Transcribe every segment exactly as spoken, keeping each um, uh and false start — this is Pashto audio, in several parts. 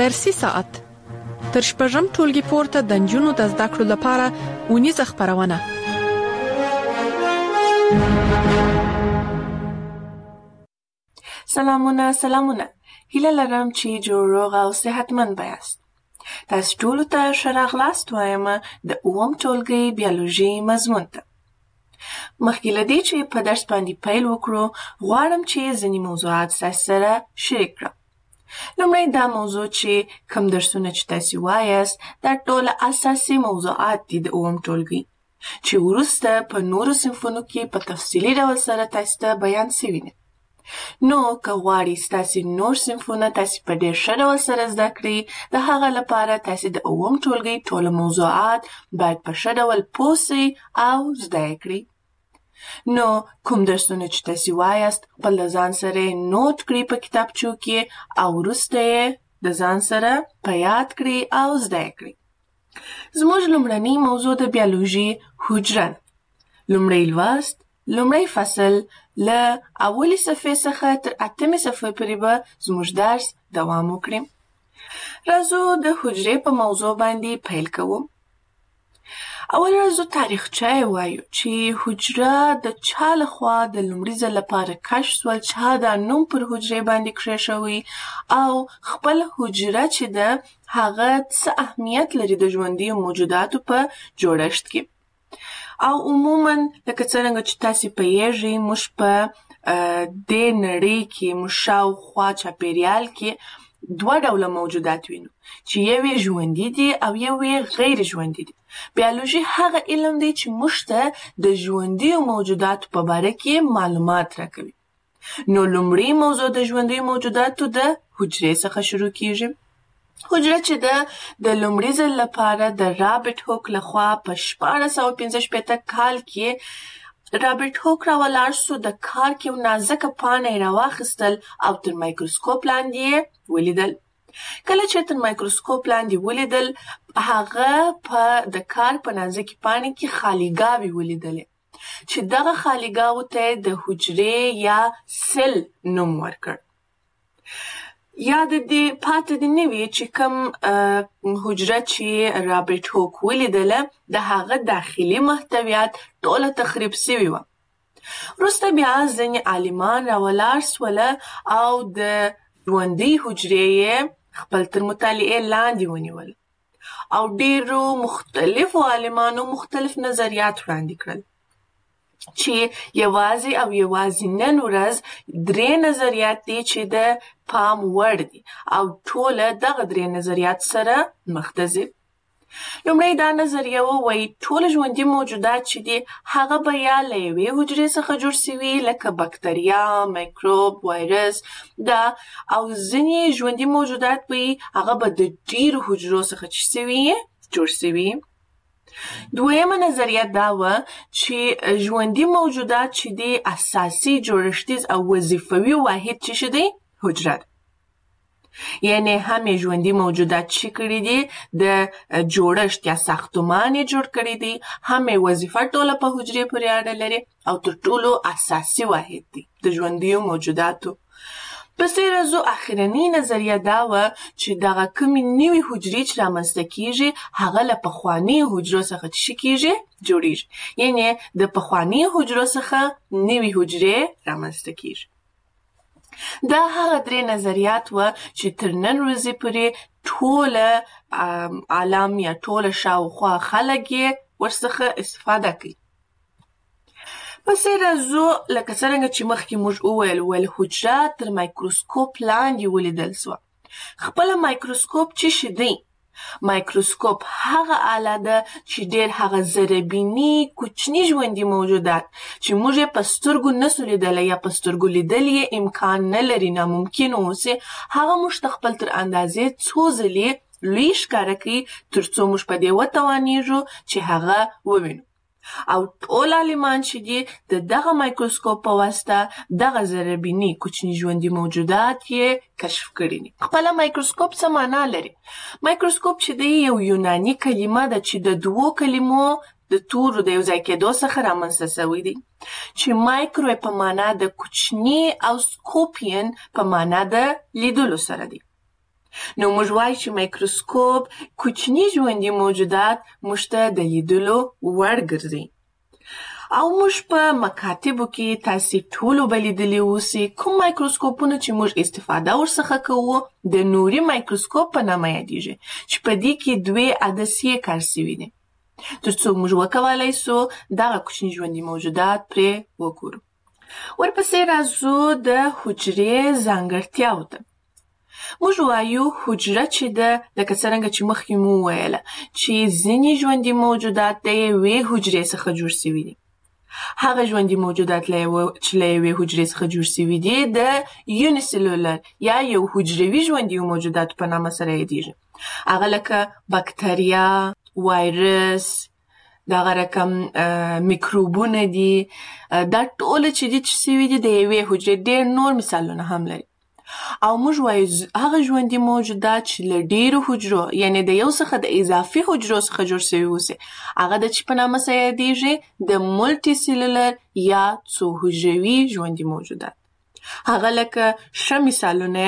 درسي ساعت تر شپږم ټولګي پورته د نجونو د زده کړو لپاره ونیزه خپرونه. سلامونه سلامونه هیله لرم چې جوړ روغ او صحتمند یاست. تاسو ټول ته ښه راغلاست وایم د اووم ټولګي بیولوژي مضمون ته. مخکې له دې چې په درس باندې پیل وکړو غواړم چې ځینې موضوعات ستاسو سره شریک کړم. لومړی دا موضوع چې کوم درسونه چې تاسو وایاست دا ټول اساسي موضوعات دي د اووم ټولګي چې وروسته په نورو صنفونو کې په تفصیلي ډول سره تاسو ته بیان شوي دي. نو که غواړئ ستاسو نور صنفونه تاسو په ډېر ښه ډول سره زده کړئ د هغه لپاره تاسو د اووم ټولګي ټول موضوعات باید په ښه ډول پوه سئ او زده یې کړئ. نو کوم درسونه چې تاسو وایاست خپل د ځان سره نوٹ کړئ په کتابچو کې او وروسته یې د ځان سره په یاد کړئ او زده یې کړئ. زموږ لومړنی موضوع د بیولوژي حجره ده. لومړی لوست لومړی فصل له اولې صفحې څخه تر اتمې صفحې پورې به زموږ درس دوام وکړي. راځو د حجرې په موضوع باندې پیل کوو. اول راځو تاریخچه وایو چې حجره د چا لخوا د لومړي ځل لپاره کشف شول، چا دا نوم پر حجرې باندې کېښوی او خپل حجره چې ده هغه څه اهمیت لري د ژوندیو موجوداتو په جوړښت کې. او عموما لکه څرنګه چې تاسو پوهیږئ موږ په دې نړۍ کې موږ شاوخوا چاپیریال کې دوه ډوله موجودات وینو چې یو یې ژوندي دي او یو یې غیر ژوندي دي. بیولوژي هغه علم دی چې موږ ته د ژوندیو موجوداتو په باره کې معلومات راکوي. نو لومړی موضوع د ژوندیو موجوداتو د حجرې څخه شروع کیږي. حجره چې ده د لومړي ځل لپاره د رابرټ هوک لخوا په شپاړس سوه پنځه شپېته کال کې رابرټ هوک راولاړ سو. د کار کې یو نازکه پاڼه یې راواخیستل او تر مایکروسکوپ لاندې یې ولیدل. کله چې تر مایکروسکوپ لاندې ولیدل هغه په د کار په نازکې پاڼې کې خالیګاوې ولیدلې چې دغه خالیګاوو ته د حجرې یا سل نوم ورکړ. یاد دې پاتې دې نه وي چې کوم حجره چې رابرټ هوک ولیدله د هغه داخلي محتویات ټوله تخریب سوي وه. وروسته بیا ځینې عالمان راولاړ سوله او د ژوندۍ حجرې یې خپل تر مطالعې لاندې ونیول او ډېرو مختلفو عالمانو مختلف نظریات وړاندې کړل چې یوازې او یوازې نن ورځ درې نظریات دي چې د پام وړ دي او ټوله دغه درې نظریات سره مخ ته ځي. لومړی دا نظریه وایي ټول ژوندي موجودات چې دي هغه به یا له یوې حجرې څخه جوړ سوي لکه بکتریا، میکروب، وایرس دا او ځینې ژوندي موجودات به هغه به د ډېرو حجرو څخه چې سوي جوړ سوي. دویمه نظریه دا وه چې ژوندي موجودات چې دي اساسي جوړښتیز او وظیفوي واحد چې دی حجره ده. یعنی هم ژوندي موجودات چې کړي دي د جوړښت یا ساختمان یې جوړ کړي دي، هم وظیفه ټوله په حجرې پورې اړه لري او تر ټولو اساسي واحد دی د ژوندیو موجوداتو. پسې راځو اخرنۍ نظریه دا وه چې دغه کومې نوې حجرې چې رامنځته کیږي هغه له پخوانیو حجرو څخه څه کیږي جوړیږي، یعنی د پخوانیو حجرو څخه نوې حجرې رامنځته کیږي. دا هغه درې نظریات وه چې تر نن ورځې پورې ټوله عالم یا ټوله شاوخوا خلک یې ورڅخه استفاده کوي. پسې راځو لکه څرنګه چې مخکې موږ وویل ویل حجره تر مایکروسکوپ لاندې ولیدل سوه. خپله مایکروسکوپ څه شی دی؟ مایکروسکوپ هغه آله ده چې ډېر هغه ذرهبیني کوچني ژوندي موجودات چې موږ یې په سترګو نسو لیدلی یا په سترګو لیدل یې امکان نه لري، ناممکن اوسي، هغه موږ ته خپل تر اندازې څو ځلې لوی ښکاره کوي تر څو موږ په دې وتوانیږو چې هغه ووینو. او ټول عالمان چې دي د دغه مایکروسکوپ په واسطه دغه ذرهبیني کوچني ژوندي موجودات یې کشف کړي دي. خپله مایکروسکوپ څه معنا لري؟ مایکروسکوپ چې دی یو یوناني کلمه ده چې د دوو کلمو د تورو د یو ځای کېدو څخه رامنځته سوی دی چې مایکرو په معنا د کوچني او سکوپین په معنا د لیدلو سره دی. نو موږ وایو چې مایکروسکوپ کوچني ژوندي موجودات موږ ته د لیدلو وړ ګرځي. او موږ په مکاتبو کې تاسې ټولو به لیدلي اوسئ کوم مایکروسکوپونه چې موږ استفاده ورڅخه کوو د نوري مایکروسکوپ په نامه یادیږي چې په دې کې دوې عدسیې کار سوي دي تر څو موږ وکولای سو دغه کوچني ژوندي موجودات پرې وګورو. ورپسې راځو د حجرې ځانګړتیاو ته. موږ وایو حجره چې ده لکه څرنګه چې مخکې مو وویله چې ځینې ژوندي موجودات د یوې حجرې څخه جوړ سوي دي. هغه ژوندي موجودات چې له یوې حجرې څخه جوړ سوي دي د یونیسلولر یا یو حجروي ژوندي موجودات په نامه سره یادیږي. هغه لکه بکتریا، وایرس، دغه رقم میکروبونه دي. دا ټول چې دي چې سوي دي د یوې حجرې. ډېر نور مثالونه هم لري. او موږ وایو هغه ژوندي موجودات چې له ډېرو حجرو یعنې د یو څخه د اضافي حجرو څخه جوړ سوي اوسي هغه د چې په نامه سره یادیږي د مولټي سیلولر یا څو حجروي ژوندي موجودات. هغه لکه ښه مثالونه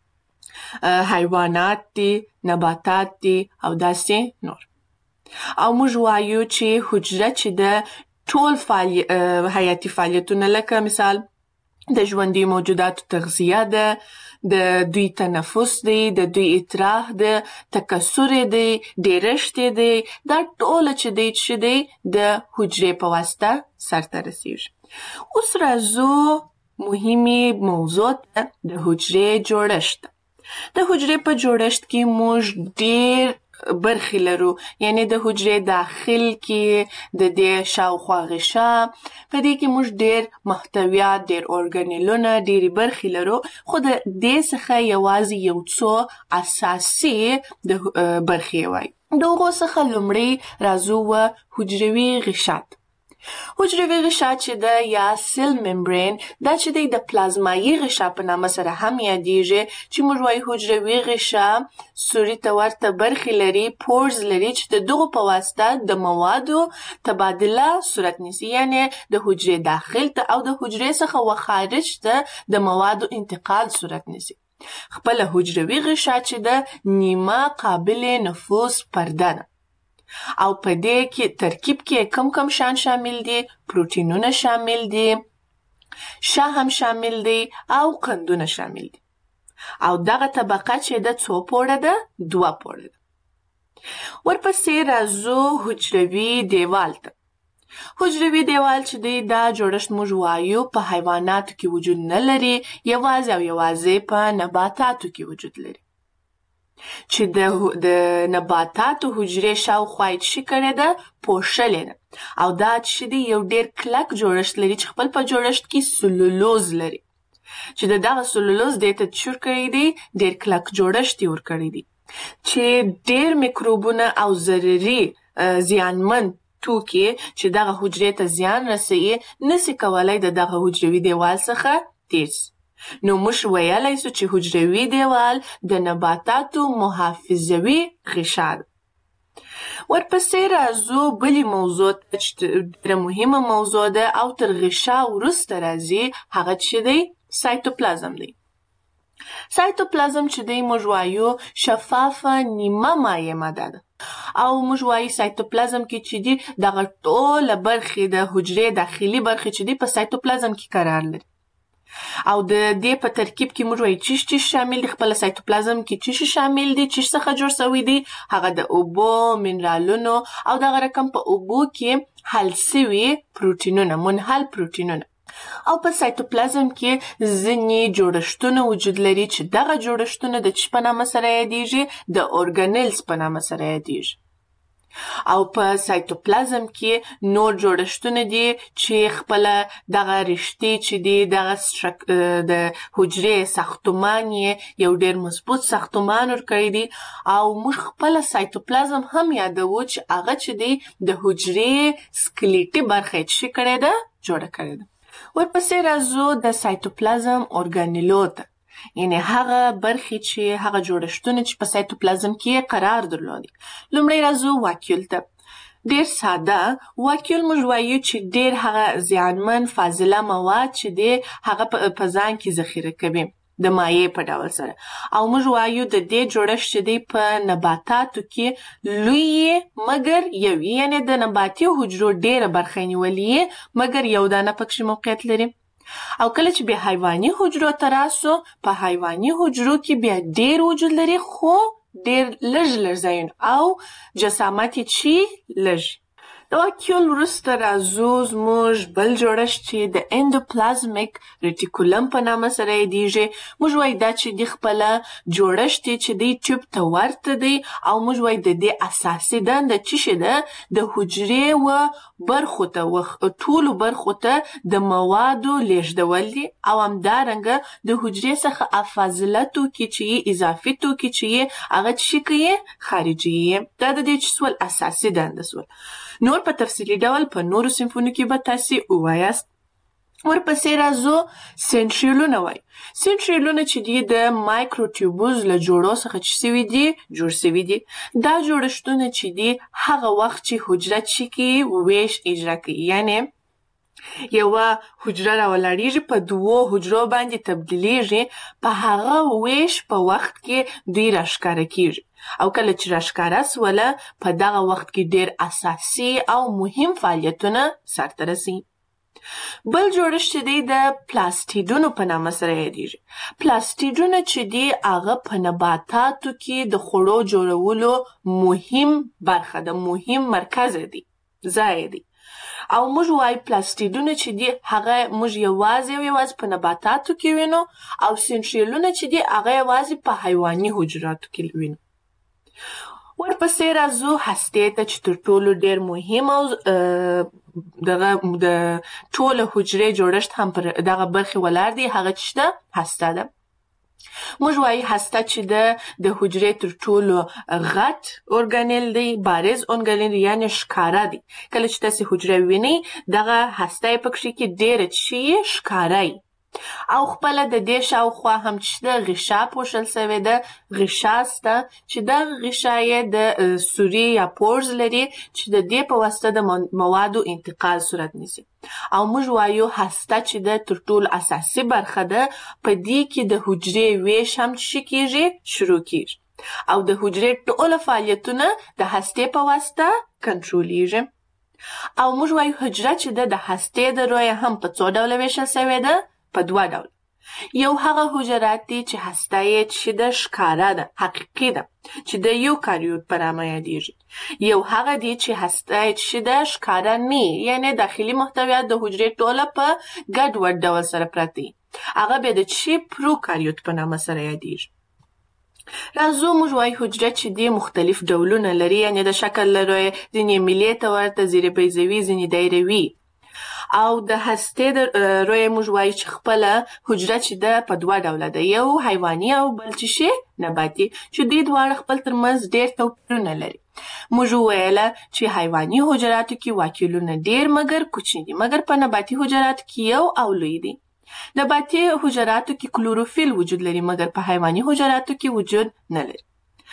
حیوانات دي، نباتات دي او داسې نور. او موږ وایو چې حجره چې د ټول فعالی... حیاتي فعالیتونه لکه مثال د ژوندي موجوداتو تغذیه ده، د دوی تنفس دی، د دوی اطراح ده، تکثر دی، ډیرښت دی، دا ټول چې دی چې دی د حجرې په واسطه سرته رسیږي. اوس راځو مهمې موضوع ته د حجرې جوړښت. د حجرې په جوړښت کې موږ ډیر برخې لرو، یعنی د حجرې داخل کې د دې شاوخوا غشا په دې کې موږ ډیر محتویات، ډیر ارګانیلونه، ډیرې برخې لرو، خو د دې څخه یوازې یو څو اساسي د برخې وایي. د هغو څخه لومړی راځو و حجروي غشات. حجروي غشا چې ده یا سیل ممبرین دا چې دی د پلازمایي غشا په نامه سره هم یادیږي چې موږ وایو حجروي غشا سوري ته ورته برخې لري، پورز لري چې د دغو په واسطه د موادو تبادله صورت نیسي، یعنی د حجرې داخل ته او د حجرې څخه و خارج ته د موادو انتقال صورت نیسي. خپله حجروي غشا چې ده نیمه قابل نفوذ پرده ده او په دې کې ترکیب کې کم کم شان شامل دي، پروتینونه شامل دي، شا هم شامل دي او قندونه شامل دي. او دغه طبقه چې د څو پوړه ده؟ دوه پوړه ده. ورپسې راځو حجروي دیوال ته. حجروي دیوال چې دی دا جوړښت موږ وایو په حیواناتو کې وجود نه لري، یوازې او یوازې په نباتاتو کې وجود لري. چې د د نباتاتو حجرې شاوخوا یې څه کړې ده؟ پوښلې ده. او دا چې دی یو ډیر کلک جوړښت لري چې خپل په جوړښت کې سلولوز لري، چې د دغه سلولوز دې ته څه کړی دی؟ ډیر کلک جوړښت یې ورکړی دی چې ډیر میکروبونه او ضرري زیانمن توکي چې دغه حجرې ته زیان رسوي نسي کولای د دغه حجروي دیوال څخه تیر شي. نو موږ ویلای سو چې حجروي دیوال د نباتاتو محافظوي غشا ده. ورپسې راځو بلې موضوع ته چې ډېره مهمه موضوع ده او تر غشا وروسته راځي، هغه چې دی سایتوپلازم دی. سایتوپلازم چې دی موږ وایو شفافه نیمه مایع ماده ده او موږ وایو سایتوپلازم کې چې دی دغه ټوله برخې د حجرې داخلي برخې چې دی په سایتوپلازم کې قرار لري. او د دې په ترکیب کې موږ وایو چې چې شامل دي، خپل سایتوپلازم کې چې شامل دي، چې څخه جوړ شوی دي، هغه د اوبو، منرالونو او دغه رقم په اوبو کې حل شوي پروتینونه، منحل پروتینونه. او په سایتوپلازم کې ځینې جوړښتونه وجود لري چې دغه جوړښتونه د څه په نامه سره یادیږي؟ د ارګانیلز په نامه سره یادیږي. او په سایتوپلازم کې نور جوړښتونه دي چې خپل دغه رشتې چې دي دغه د حجرې ساختمان یو ډیر مضبوط ساختمان ورکړی دی. او موږ خپل سایتوپلازم هم یادوو چې هغه چې دی د حجرې سکلیټي برخه چې کړی ده جوړه کړی ده. ورپسې راځو د سایتوپلازم ارګانیلو ته، یعنی هغه برخې چې هغه جوړښتونه چې په سایتوپلازم کې قرار درلودي. لومړی راځو واکیول ته. ډیر ساده واکیول موږ وایو چې ډیر هغه زیانمن فاضله مواد چې دی هغه په ځان کې ذخیره کوي. د مایع په ډول سره. او موږ وایو د دې جوړښت چې دی په نباتاتو کې لوی مګر یو، یعنې د نباتي حجرو ډېره برخه نیولې مګر یو دانه پکښې موقعیت لري. او کله چې بیا حیواني حجرو ته راسو، په حیواني حجرو کې بیا ډېر وجود لري خو ډېر لږ لږ ځایونه او جسامت یې چې لږ. د واکیول وروسته راځو زموږ بل جوړښت چې د اندوپلازمیک ریټیکولم په نامه سره یادیږي. موږ وایو دا چې د خپله جوړښت دی چې دی ټیوب ته ورته دی او موږ وایو د دې اساسي دنده چې شي ده د حجرې و برخو ته و ټولو برخو ته د موادو لیږدول دي او همدارنګه د حجرې څخه افاضله توکي چې یې اضافي توکي چې یې هغه چې شي کوي خارجي یې. دا د دې چې سول اساسي دنده سول. نور په تفصیلي ډول په نورو صنفونو کې به تاسې ووایاست. ورپسې راځو سنټریولونه وایي. سنټریولونه چې دي د مایکروټیوبوز له جوړو څخه چې سوي دي جوړ سوي دي. دا جوړښتونه چې دي هغه وخت چې حجره چې کوي ویش اجرا کوي، یعنې یوه حجره راولاړیږي په دوو حجرو باندې تبدیلیږي، په هغه ویش په وخت کې دوی راښکاره کیږي او کله چې راښکاره سوله په دغه وخت کې ډېر اساسي او مهم فعالیتونه سرته رسي. بل جوړښت چې دی د پلاستیډونو په نامه سره یادیږي. پلاستیډونه چې دی هغه په نباتاتو کې د خوړو جوړولو مهم برخه ده، مهم مرکز دی، ځای دی. او موږ وایو پلاستیډونه چې دي هغه موږ یوازې او یوازې په نباتاتو کې وینو او سنټریولونه چې دي هغه یوازې په حیواني حجراتو کې وینو. ورپسې راځو هستې ته چې تر ټولو ډېر مهم او دغه د ټوله حجرې جوړښت هم پر دغه برخې ولاړ دی، هغه چې ده هسته ده. موږ وایو هسته چې ده د حجرې تر ټولو غټ ارګانیل دی، بارز ارګانیل یعنې ښکاره دی. کله چې تاسې حجره وینئ دغه هسته یې پکښې کې ډېره چې یې ښکاره یي او خپله د دې شاوخوا هم چې ده غشا پوښل سوې ده، غشا سته چې دغه غشا یې د سوري یا پورز لري چې د دې په واسطه د موادو انتقال صورت نیسي. او موږ وایو هسته چې ده تر ټولو اساسي برخه ده، په دې کې د حجرې ویش هم چې کیږي شروع کیږي او د حجرې ټوله فعالیتونه د هستې په واسطه کنټرولیږي. او موږ وایو حجره چې ده د هستې د رویه هم په څو ډوله ویشل سوې ده، په دوه ډول. یو هغه حجرات دي چې هسته یې چې ده ښکاره ده، حقیقي ده، چې د یوکاریوت په نامه یادیږي. یو هغه دي چې هسته یې چې ده ښکاره نه، یعنې داخلي محتویات د حجرې ټوله په ګډوډ ډول سره پراته دي، هغه بیا د چې پروکاریوت په نامه سره یادیږي. راځو موږ وایو حجره چې دي مختلف ډولونه لري، یعنې د شکل له رویې ځینې میلې ته ورته، ځینې بیضوي، ځینې دایروي. او د هستې د رویې موږ وایو چې خپله حجره چې ده په دوه ډوله ده، یو حیواني او بل چې شي نباتي، چې دوی دواړه خپل ترمنځ ډېر توپیرونه لري. موږ وویله چې حیواني حجراتو کې واکیولونه ډېر مګر کوچني دي، مګر په نباتي حجراتو کې یو او لوی دي. نباتي حجراتو کې کلوروفیل وجود لري مګر په حیواني حجراتو کې وجود نه لري.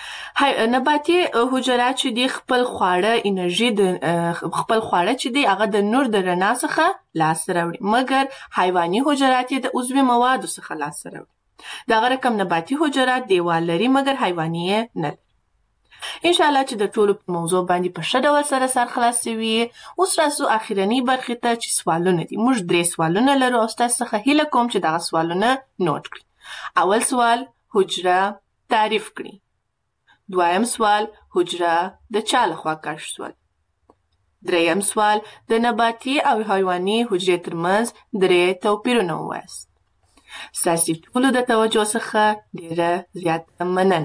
نباتي حجرات چې دي خپل خواړه انرژي د خپل خواړه چې دي هغه د نور د رڼا څخه لاسته راوړي، مګر حیواني حجرات یې د عضوي موادو څخه لاسته راوړي. دغه رقم نباتي حجرات دیوال لري مګر حیواني یې نه لري. انشاءالله چې د ټولو په موضوع باندې په ښه ډول سره سر خلاصوي. اوس راځو اخرنۍ برخې ته چې سوالونه دي. موږ درې سوالونه لرو او ستاسو څخه هیله کوم چې دغه سوالونه نوټ کړئ. اول سوال حجره تعریف کړئ. دویم سوال حجره د چا لخوا کشف شول. دریم سوال د نباتي او حیواني حجرې ترمنځ درې توپیرونه ووایاست. ستاسو ټولو د توجه څخه ډېره زیاته مننه.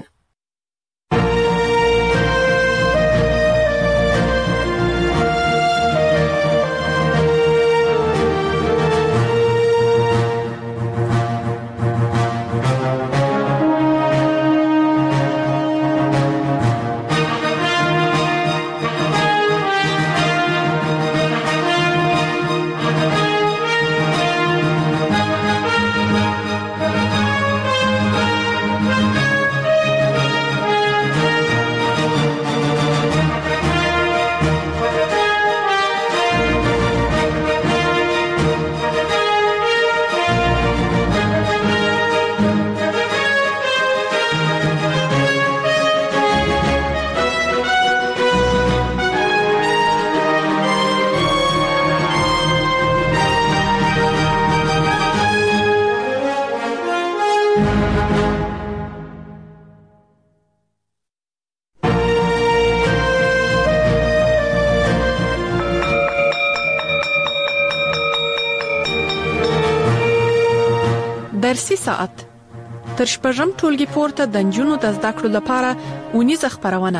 درسي ساعت تر شپږم ټولګي پورته د نجونو د زده کړو لپاره اونیزه خپرونه.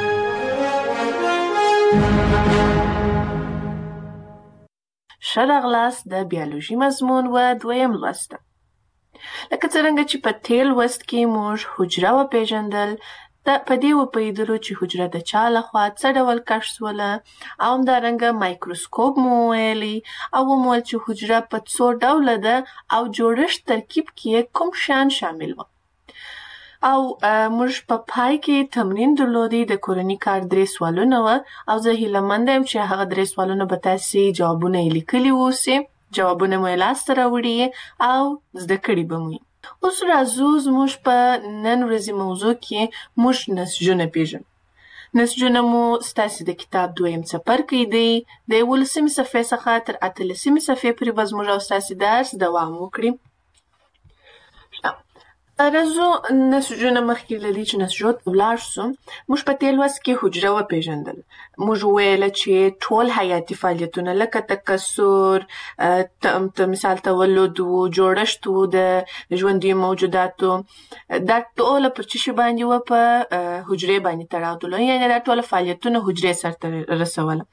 ښه راغلاست د بیولوژي مضمون و دویم لوست ته. لکه څرنګه چې په تیر لوست کې موږ حجره وپېژندل، د په دې وپوهېدلو چې حجره د چا لخوا څه ډول کشف سوله، او همدارنګه مایکروسکوپ مو وویلي او ومویل چې حجره په څو ډوله ده او جوړښت ترکیب کې کوم شیان شامل وو. او موږ په پای کې تمرین درلودی د کورني کار درې سوالونه و او زه هیله مند یم چې هغه درې سوالونه به تاسې جوابونه یې لیکلي واوسئ، جوابونه مو یې لاسته راوړي او زده کړي به مو. اوس راځو زموږ په نن ورځې موضوع کې موږ نسجونه پېژنو. نسجونه مو ستاسې د کتاب دویم څپرکی دی، د یولسمې صفحې څخه تر اتلسمې صفحې پورې به زموږ او ستاسې درس دوام وکړي. راځو نسجونه مخکې له دې چې نسجو ته ولاړ شو، موږ په تېر لوست کې حجره وپېژندل. موږ وویله چې ټول حیاتي فعالیتونه لکه تکثر، مثال تولد و، جوړښت و د ژوندیو موجوداتو، دا ټوله پر څه شي باندې وه؟ په حجرې باندې تړاو درلود، یعنې دا ټوله فعالیتونه حجرې سرته رسوله.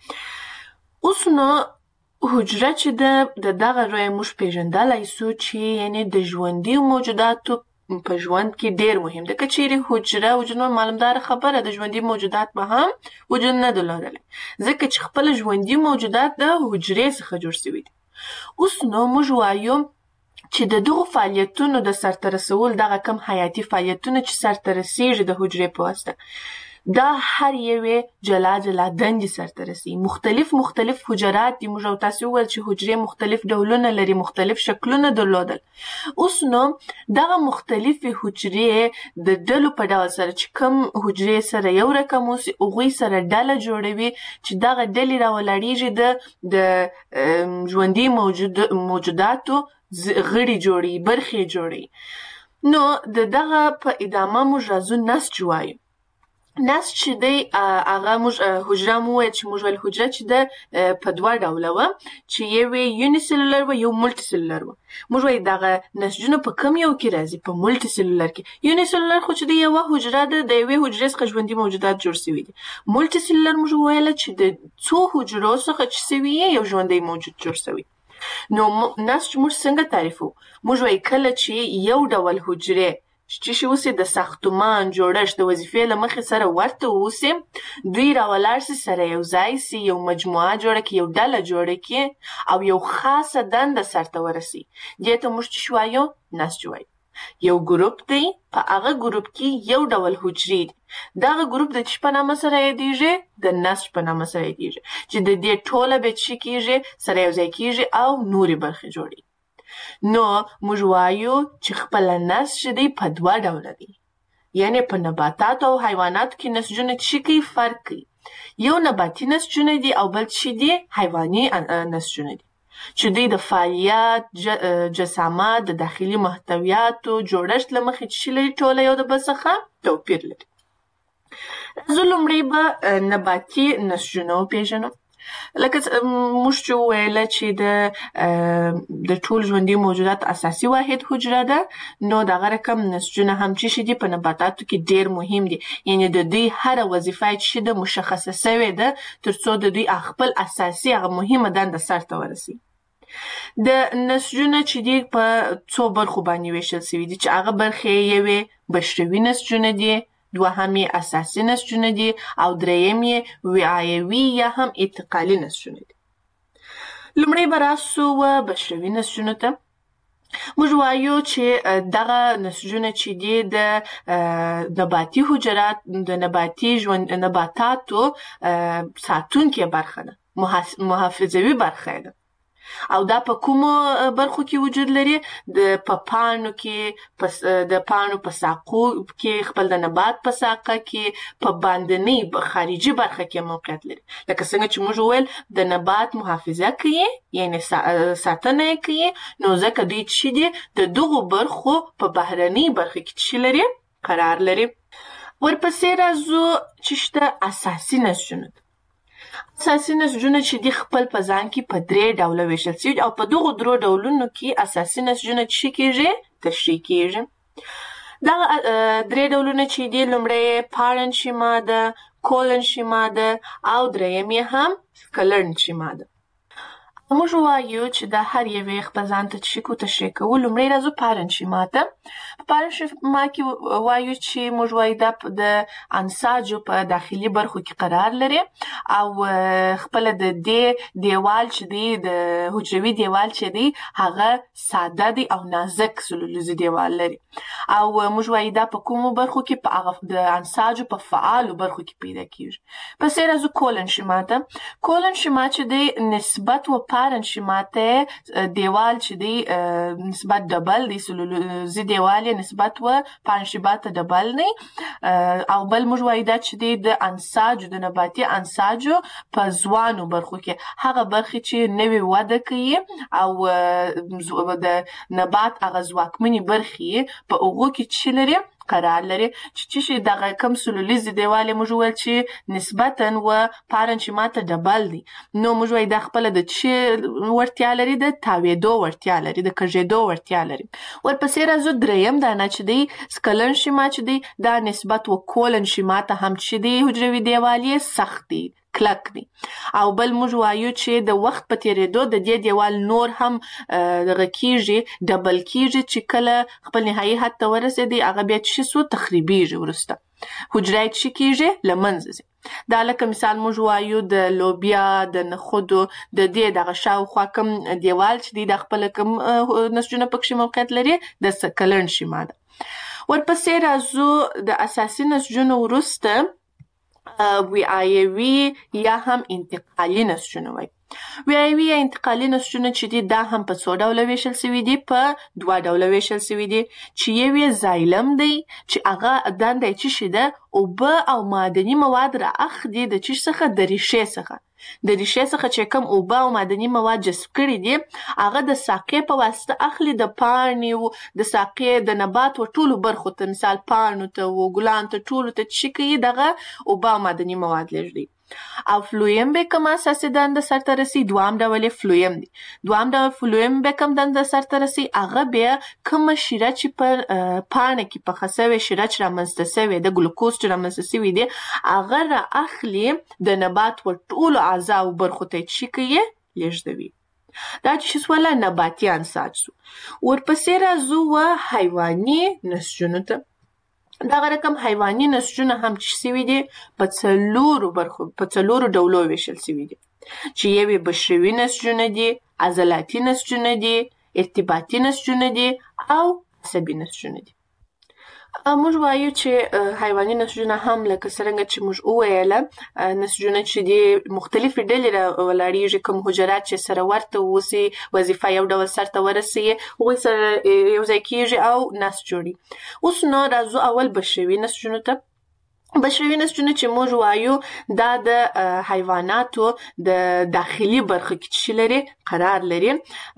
اوس نو حجره چې ده د دغه رویه موږ پېژندلی سو چې یعنې د ژوندیو موجوداتو په ژوند کې ډیر مهم ده. که چیرې حجره وجود معلومداره خبره د ژوندي موجودات به هم وجود نه درلودلی، ځکه چې خپل ژوندي موجودات د حجرې څخه جوړ شوي دي. اوس نو موږ وایو چې د دغو فعالیتونو د سرته رسول، دغه کم حیاتي فعالیتونه چې سرته رسیږي د حجرې په واسطه، دا هر یوې جلا جلا دندې سرته رسي. مختلف مختلف حجرات دي. موږ او تاسې وویل چې حجرې مختلف ډولونه لري، مختلف شکلونه درلودل. اوس نو دغه مختلفې حجرې د ډلو په ډول سره چې کوم حجرې سره یو رقم اوسي، هغوی سره ډله جوړوي چې دغه ډلې راولاړېږي د ژوندي موجوداتو غړي جوړوي، برخې جوړوي. نو د دغه په ادامه موږ راځو نسج وایو. نسج چې دی هغه موږ حجره مو وویل چې موږ ویل حجره چې ده په دوه ډوله وه، چې یوې یوني سلولر وه، یو ملټي سلولر وه. موږ وایو دغه نسجونه په کوم یو کې راځي؟ په ملټي سلولر کې. یوني سلولر خو چې د یوه حجره ده، د یوې حجرې څخه ژوندي موجودات جوړ شوي دي. ملټي سلولر موږ وویله چې د څو حجرو څخه چې شوي یو ژوندی موجود جوړ شوی. نو نسج موږ څنګه تعریفوو؟ موږ وایو کله چې یو ډول حجرې چې شي اوسي د ساختمان جوړښت د وظیفې له مخې سره ورته اوسي، دوی راولاړ سي، سره یو ځای سي، یو مجموعه جوړه کړي، یو ډله جوړه کړي او یو خاصه دنده سرته ورسي. دې ته موږ چې وایو؟ نسج وایو. یو ګروپ دی، په هغه ګروپ کې یو ډول حجرې دي. دغه ګروپ د څه په نامه سره یادیږي؟ د نسج په نامه سره یادیږي، چې د دې ټوله به څه کیږي؟ سره یو ځای کیږي او نورې برخې جوړي. نو موږ وایو چې خپل نسج دی په دوه ډوله دی، یعنې په نباتاتو او حیواناتو کې نسجونه څه کوي؟ فرق کوي. یو نباتي نسجونه دي او بل څه دي؟ حیواني نسجونه دي، چې دوی د فعالیت، جسامت، د داخلي محتویاتو، جوړښت له مخې څه لري؟ ټوله یو د بل څخه توپیر لري. زه لومړی به نباتي نسجونه وپېژنم. لکه موږ چې وویله چې د ټول ژوندي موجودات اساسي واحد حجره ده، نو دغه رقم نسجونه هم چې شي دي په نباتاتو کې ډیر مهم دي، یعنې د دوی هره وظیفه چې ده مشخصه سوې ده تر څو د دوی خپل اساسي هغه مهمه دنده سرته ورسي. د نسجونه چې دي په څو برخو باندې ویشل شوي دي، چې هغه برخې یوې بشروي نسجونه دي، دوهم یې اساسي نسجونه دي او دریم یې وعایوي یا هم انتقالي نسجونه دي. لومړی به راسو بشروي نسجونو ته. موږ وایو چې دغه نسجونه چې دي د نباتي حجرات، د نباتي ژوند نباتاتو ساتونکې برخه ده، محافظوي برخه ده. او دا په کومو برخو کې وجود لري؟ د په پاڼو کې، د پاڼو په ساقو کې، خپل د نبات په ساقه کې، په باندنۍ خارجي برخه کې موقعیت لري. لکه څنګه چې موږ وویل د نبات محافظه کوي، یعنې ساتنه یې کوي، نو ځکه دوی چې دي د دغو برخو په بهرنۍ برخه کې چې لري قرار لري. ورپسې راځو چې شته اساسي نسجونه. اساسي نسجونه چې دي خپل په ځان کې په درې ډوله ویشل شوي او په دغو درو ډولونو کې اساسي نسجونه چې کېږي تشریح کیږي. دغه درې ډولونه چې دي، لومړی پارنشیما ده، کولنشیما ده او دریم یې هم سکلرنشیما ده. موږ وایو چې د هر یوې خپل ځان ته چې کو تشریح کوو. لومړی راځو پارنشیما ته. په پارنشیما کې وایو چې موږ وایو دا د انساجو په داخلي برخو کې قرار لري او خپل د دې دیوال چې دی، د حجروي دیوال چې دی، هغه ساده دی او نازک سلولوزي دیوال لري. او موږ وایو دا په کومو برخو کې؟ په هغه د انساجو په فعالو برخو کې پیدا کیږي. پس راځو کولنشیما ته. کولنشیما چې دی نسبت و پارنشیما ته دیوال چې دی نسبت ډبل دی، سلولوزي دیوال یې نسبت و پارنشیما ته ډبل نه. او بل موږ وایو دا چې دی د انساجو، د نباتي انساجو په ځوانو برخو کې هغه برخې چې نوې وده کوي او د نبات هغه ځواکمنې برخې په هغو کې چې لري قرار لري، چې چې دغه کم سلولیزي دیوال موږ ویل چې نسبتاً و پارنشیما ته ډبل دی. نو موږ وایو دا خپل د چې ورتیا لري، د تاویدو ورتیا لري، د کږېدو ورتیا لري. ورپسې راځو دریم دانه چې دی سکلرنشیما چې دی، دا نسبت و کولنشیما ته هم چې دی حجروي دیوال یې سخت دی، کلک دی. او بل موږ وایو چې د وخت په تیریدو د دې دیوال نور هم دغه کیږي، ډبل کیږي، چې کله خپل نهایي حد ته ورسېدي هغه بیا چې سو تخریبیږي، وروسته حجره یې چې کیږي له منځه ځي. دا لکه مثال موږ وایو د لوبیا، د نخودو د دې دغه شاوخوا کوم دیوال چې دی د خپل کوم نسجونه پکښې موقعیت لري، د سکلرنشیما ده. ورپسې راځو د اساسي نسجونو وروسته ویایوي یا هم انتقالي نسجونه وایي. ویایوي یا انتقالي نسجونه چې دي دا هم په څو ډوله ویشل سوي دي؟ په دوه ډوله ویشل سوي دي، چې یو یې زایلم دی چې هغه دنده یې څه شي ده؟ اوبه او معدني مواد را اخلي د څه څخه؟ د ریښې څخه. د ریښې څخه چې کوم اوبه او معدني مواد جذب کړي دي هغه د ساقې په واسطه اخلي د پاڼې و د ساقې د نبات و ټولو برخو ته، مثال پاڼو ته و ګلانو ته، ټولو ته چې کوي دغه اوبه او معدني مواد لېږدي. او فلویم به کوم اساسي دنده سرته رسي؟ دوام ډول یې فلویم دی. دوام ډول فلویم به کوم دنده سرته رسي؟ هغه بیا کومه شیره چې په پاڼه کې پخه سوې شیره چې رامنځته سوې ده، ګلوکوز چې رامنځته سوي دي، هغه را اخلي د نبات و ټولو اعضاو برخو ته چې کوي لېږدوي. دا چې سوله نباتي انساج سو. ورپسې راځو و حیواني نسجونو ته. دغه رقم حیواني نسجونه هم چې سوي دي په څلورو برخو، په څلورو ډولو ویشل سوي دي، چې یو یې بشروي نسجونه دي، عضلاتي نسجونه دي، ارتباطي نسجونه دي او عصبي نسجونه دي. موږ وایو چې حیواني نسجونه هم لکه څرنګه چې موږ وویله نسجونه چې دي مختلفې ډلې راولاړېږي، کوم حجرات چې سره ورته اوسي، وظیفه یو ډول سرته ورسوي، هغوی سره یو ځای کېږي او نسج جوړي. اوس نو راځو اول بشروي نسجونو ته. بشروي نسجونه چې موږ وایو دا د حیواناتو د داخلي برخه کې چې لري قرار لري،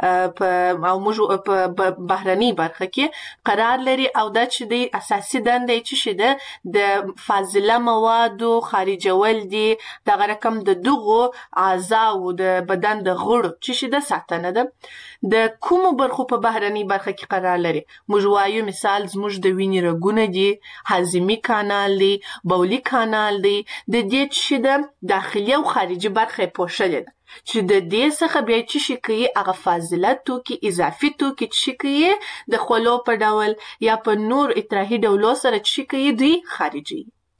او موږ په بهرني برخه کې قرار لري، او دا چې دی اساسي دنده یې چې ده د فاضله موادو خارجول دي، دغه رقم د دغو اعضاو د بدن د غړو چې ده ساتنه ده. د کومو برخو په بهرني برخه کې قرار لري؟ موږ وایو مثال زموږ د وینې رګونه دي، هاضمي کانال دی، بولی کانال دی، د دې چې ده داخلي او خارجي برخه پوښلې ده، چې د دې څخه بیا چې شي کوي هغه فاضله توکي، اضافي توکي چې کوي د خولو په ډول یا په نور اطراحي ډولو سره چې کوي دوی خارجي.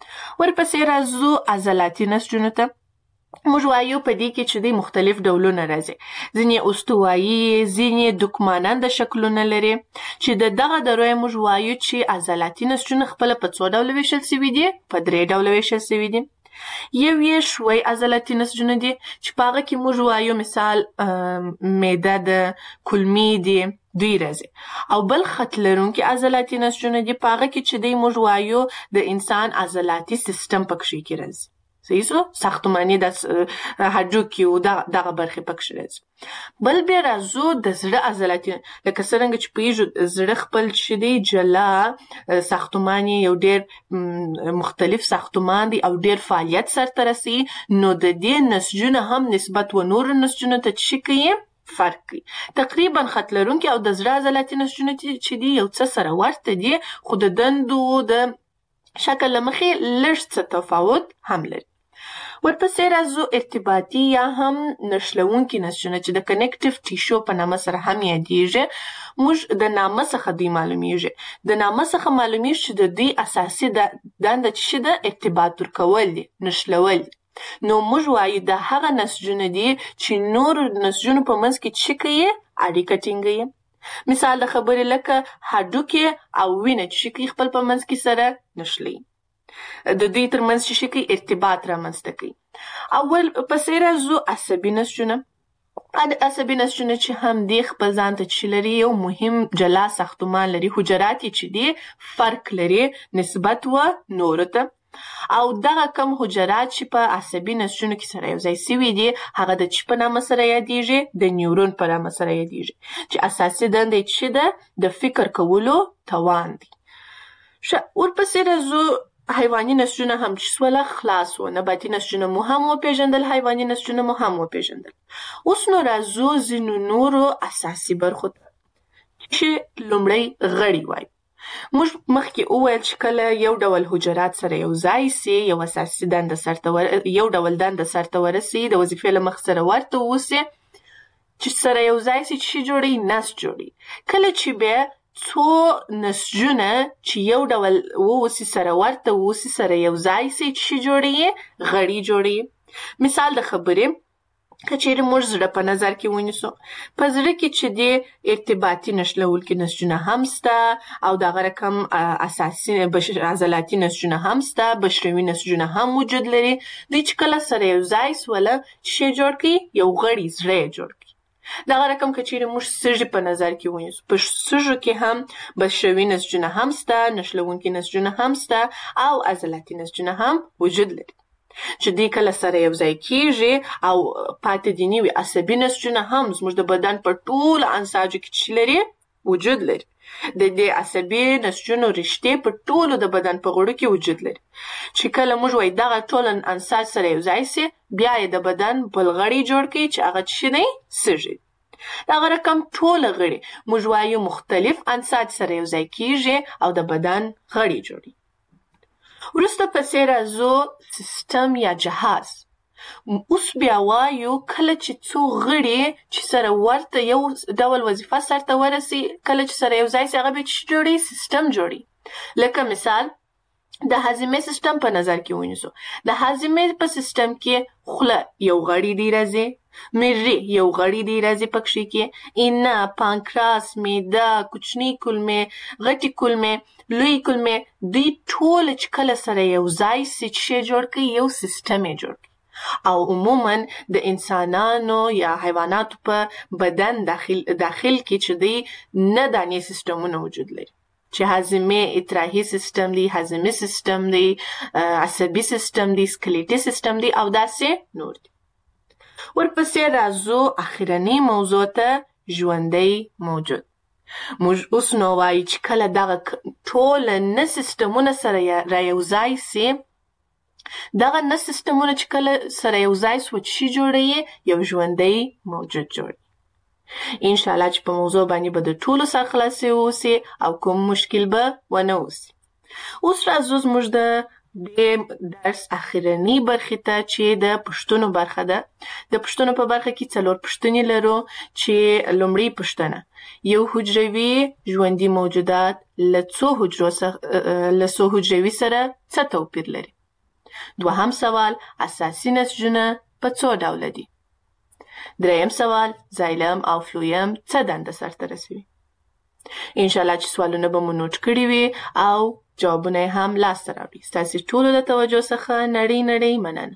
ورپسې راځو عضلاتي نسجونو ته. موږ وایو په دې کې چې دی مختلف ډولونه راځي، ځینې استوایي، ځینې دوکماننده شکلونه لري، چې د دغه درو موږ وایو چې عضلاتي نسجونه خپله په څو ډوله ویشل سوي دي؟ په درې ډوله ویشل سوي دي. یو یې شوی عضلاتي نسجونه دي چې په هغه کې موږ وایو مثال معده ده، کولمې دي، دوی راځي. او بل خط لرونکي عضلاتي نسجونه دي په هغه کې چې دی موږ وایو د انسان عضلاتي سیستم پکښې کې راځي. صحیح سو؟ ساختماني د هډوکي او دغه برخې پکښې راځي. بل بیا راځو د زړه عضلاتي، لکه څرنګه چې پوهېږو زړه خپل چې دی جلا ساختمان یو ډېر مختلف ساختمان دی او ډېر فعالیت سرته رسوي، نو د دې نسجونه هم نسبت و نورو نسجونو ته چې کوي فرق کوي. تقریبا خط لرونکي او د زړه عضلاتي نسجونه چې دي یو څه سره ورته دي، خو د دندو د شکل له مخې لږ څه تفاوت هم لري. ورپسې راځو ارتباطي یا هم نښلونکي نسجونه چې د کنیکټیو ټیشو په نامه سره هم یادیږي. موږ د نامه څخه دوی معلومیږي. د نامه څخه معلومیږي چې د دوی اساسي دنده چې ده ارتباط ورکول دي، نښلول دي. نو موږ وایو دا هغه نسجونه دي چې نور نسجونو په منځ کې څه کوي؟ اړیکه ټینګوي. مثال د خبرې لکه هډوکي او وینه چې کوي خپل په منځ کې سره نښلي. د دوی ترمنځ چې کوي ارتباط رامنځته کوي. اول پسې راځو عصبي نسجونه. عصبي نسجونه چې هم دی خپل ځان ته چې لري یو مهم جلا ساختمان لري، حجرات چې دي فرق لري نسبت و نورو ته. او دغه کم حجرات چې په عصبي نسجونو کې سره یو ځای سوي دي هغه د چی په نامه سره یادیږي؟ د نیورون په نامه سره یادیږي، چې اساسي دنده یې چې ده د فکر کولو توان دی. ښه، ورپسې راځو حیواني نسجونه هم چې سوله خلاص و. نباتي نسجونه مو هم وپېژندل، حیواني نسجونه مو هم وپېژندل. اوس نو راځو ځینو نورو اساسي برخو ته چې لومړی غړي وایو. موږ مخکې وویل چې کله یو ډول حجرات سره یو ځای سي، یو اساسي دنده سرته ور... یو ډول دنده سرته ورسي، د وظیفې له مخ سره ورته اوسي، چې سره یو ځای سي چې جوړي نسج جوړي. کله چې بیا څو نسجونه چې یو ډول اوسي سره ورته اوسي سره یو ځای سي چې جوړي؟ غړي جوړي. مثال د خبرې که چیرې موږ زړه په نظر کې ونیسو، په زړه کې چې دی ارتباطي نښلونکي نسجونه هم سته او دغه رقم اساسي عضلاتي نسجونه هم سته، بشروي نسجونه هم وجود لري. دوی چې کله سره یو ځای سوله چې جوړ کړي؟ یو غړی زړه یې جوړ کړي. دغه رقم که چیرې موږ سږي په نظر کې ونیسو، په سږو کې هم بشروي نسجونه هم سته، نښلونکي نسجونه هم سته او عضلاتي نسجونه هم وجود لري، چې دوی کله سره یو ځای کیږي او پاتې دي نوي. عصبي نسجونه هم زموږ د بدن په ټولو انساجو کې چې لري وجود لري. د دې عصبي نسجونو رشتې په ټولو د بدن په غړو کې وجود لري، چې کله موږ وایو دغه ټول انساج سره یو ځای سي بیا یې د بدن بل غړی جوړ کړي چې هغه څه دی؟ سږي. دغه رقم ټول غړي موږ وایو مختلف انساج سره یو ځای کیږي او د بدن غړي جوړي. وروسته پسې راځو سیستم یا جهاز. اوس بیا وایو کله چې څو غړي چې سره ورته یو ډول وظیفه سرته ورسي، کله چې سره یو ځای سي هغه بیا چې جوړي؟ سیستم جوړي. لکه مثال د هاضمې سیستم په نظر کې ونیسو. د هاضمې په سیستم کې خوله یو غړی دی راځي، مری یو غړی دی راځي پکښې کې، اینه، پانکراس، معده، کوچني کولمې، غټي کولمې، لوی کولمې، دوی ټول چې کله سره یو ځای سي چې جوړ کړي یو سیستم یې جوړ کړي. او عموما د انسانانو یا حیواناتو په بدن داخل داخل کې چې دی نه دانې سیستمونه وجود لري، چې هاضمې اطراحي سیستم دی، هاضمي سیستم دی، عصبي سیستم دی، سکلیټي سیستم دی او داسې نور دي. ورپسې راځو اخرنۍ موضوع ته، ژوندی موجود. موږ اوس نو وایو چې کله دغه ټول نه سیستمونه سره را یو ځای سي، دغه نه سیستمونه چې کله سره یو ځای سو چې جوړوي؟ یو ژوندی موجود جوړوي. انشاءالله چې په موضوع باندې به د ټولو سرخلاصي اوسي او کوم مشکل به ونه اوسي. اوس راځو زموږ د د درس اخرنۍ برخې ته چې د پوښتنو برخه ده. د پوښتنو په برخه کې څلور پوښتنې لرو، چې لومړۍ پوښتنه یو حجروي ژوندي موجودات له څو حجرو څخه له څو حجروي سره څه توپیر لري. دوهم سوال اساسي نسجونه په څو ډوله دي. دریم سوال زایلم او فلویم څه دنده سرته رسوي. انشاءالله چې سوالونه به مو نوټ کړي وي او جوابونه هم لاسته راوړي. ستاسې ټولو د توجه څخه نړۍ نړۍ مننه.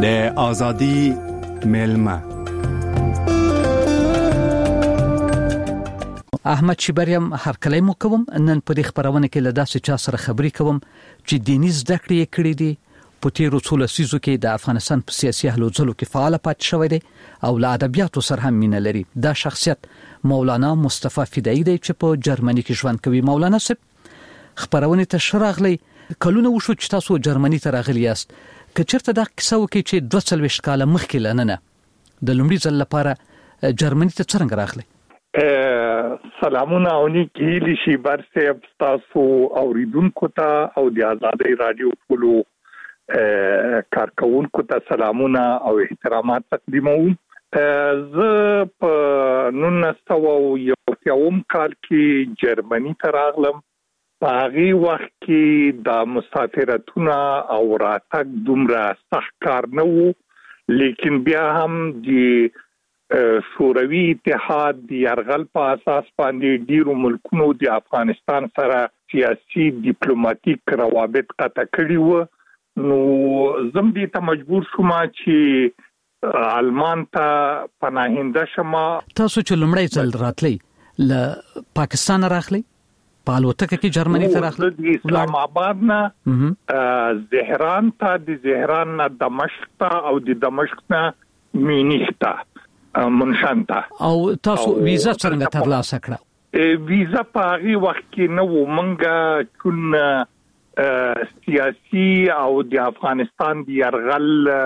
د آزادی میلمه. احمد شیبریم هرکلی مو کوم. نن په دې خبرونه کې له داسې چا سره خبرې کوم چې دیني زده کړې کړې دي، په تیرو څو لسیزو کې د افغانستان په سیاسي هلو ځلو کې فعال پاتې شوی دی او له ادبیاتو سره هم مینه لري. دا شخصیت مولانا مصطفی فدایی دی چې په جرمني کې ژوند کوي. مولانا صاحب خبرونه ته شراغلی کلونه وشو چې تاسو جرمني ته راغلی یاست. که چېرته دا کیسه وکړي چې دوه څلوېښت کاله مخکې لننه د لومړي ځل لپاره جرمني ته څرنګه راغلی؟ سلامونه او نیکی هیلی شي بر صاحب تاسو اوریدونکو ته او د آزادۍ رادیو ټولو کارکونکو ته سلامونه او احترامات تقدیموم. زه په نولس سوه یو اتیاوم کال کې جرمني ته راغلم. په هغې وخت کې د مسافرتونه او راتګ دومره سخت کار نه و، لیکن بیا هم د شوروي اتحاد د یرغل په اساس باندې ډیرو ملکونو د افغانستان سره سیاسي ډیپلوماټیک روابط قطع کړي وو. نو زم دې ته مجبور شوم چې آلمان ته پناهنده شم. تاسو چې لومړی ځل راتلی له پاکستان راغلی، په الوتکه کې جرمني ته راغلی؟ د اسلام آباد نه زهران ته، د زهران نه دمشق ته او د دمشق نه مینیخ ته منشانتا. او تاسو ویزا څنګه ترلاسه کړه؟ ویزا په هغه وخت کې نو مونږه چون سیاسي او د افغانستان د يرغل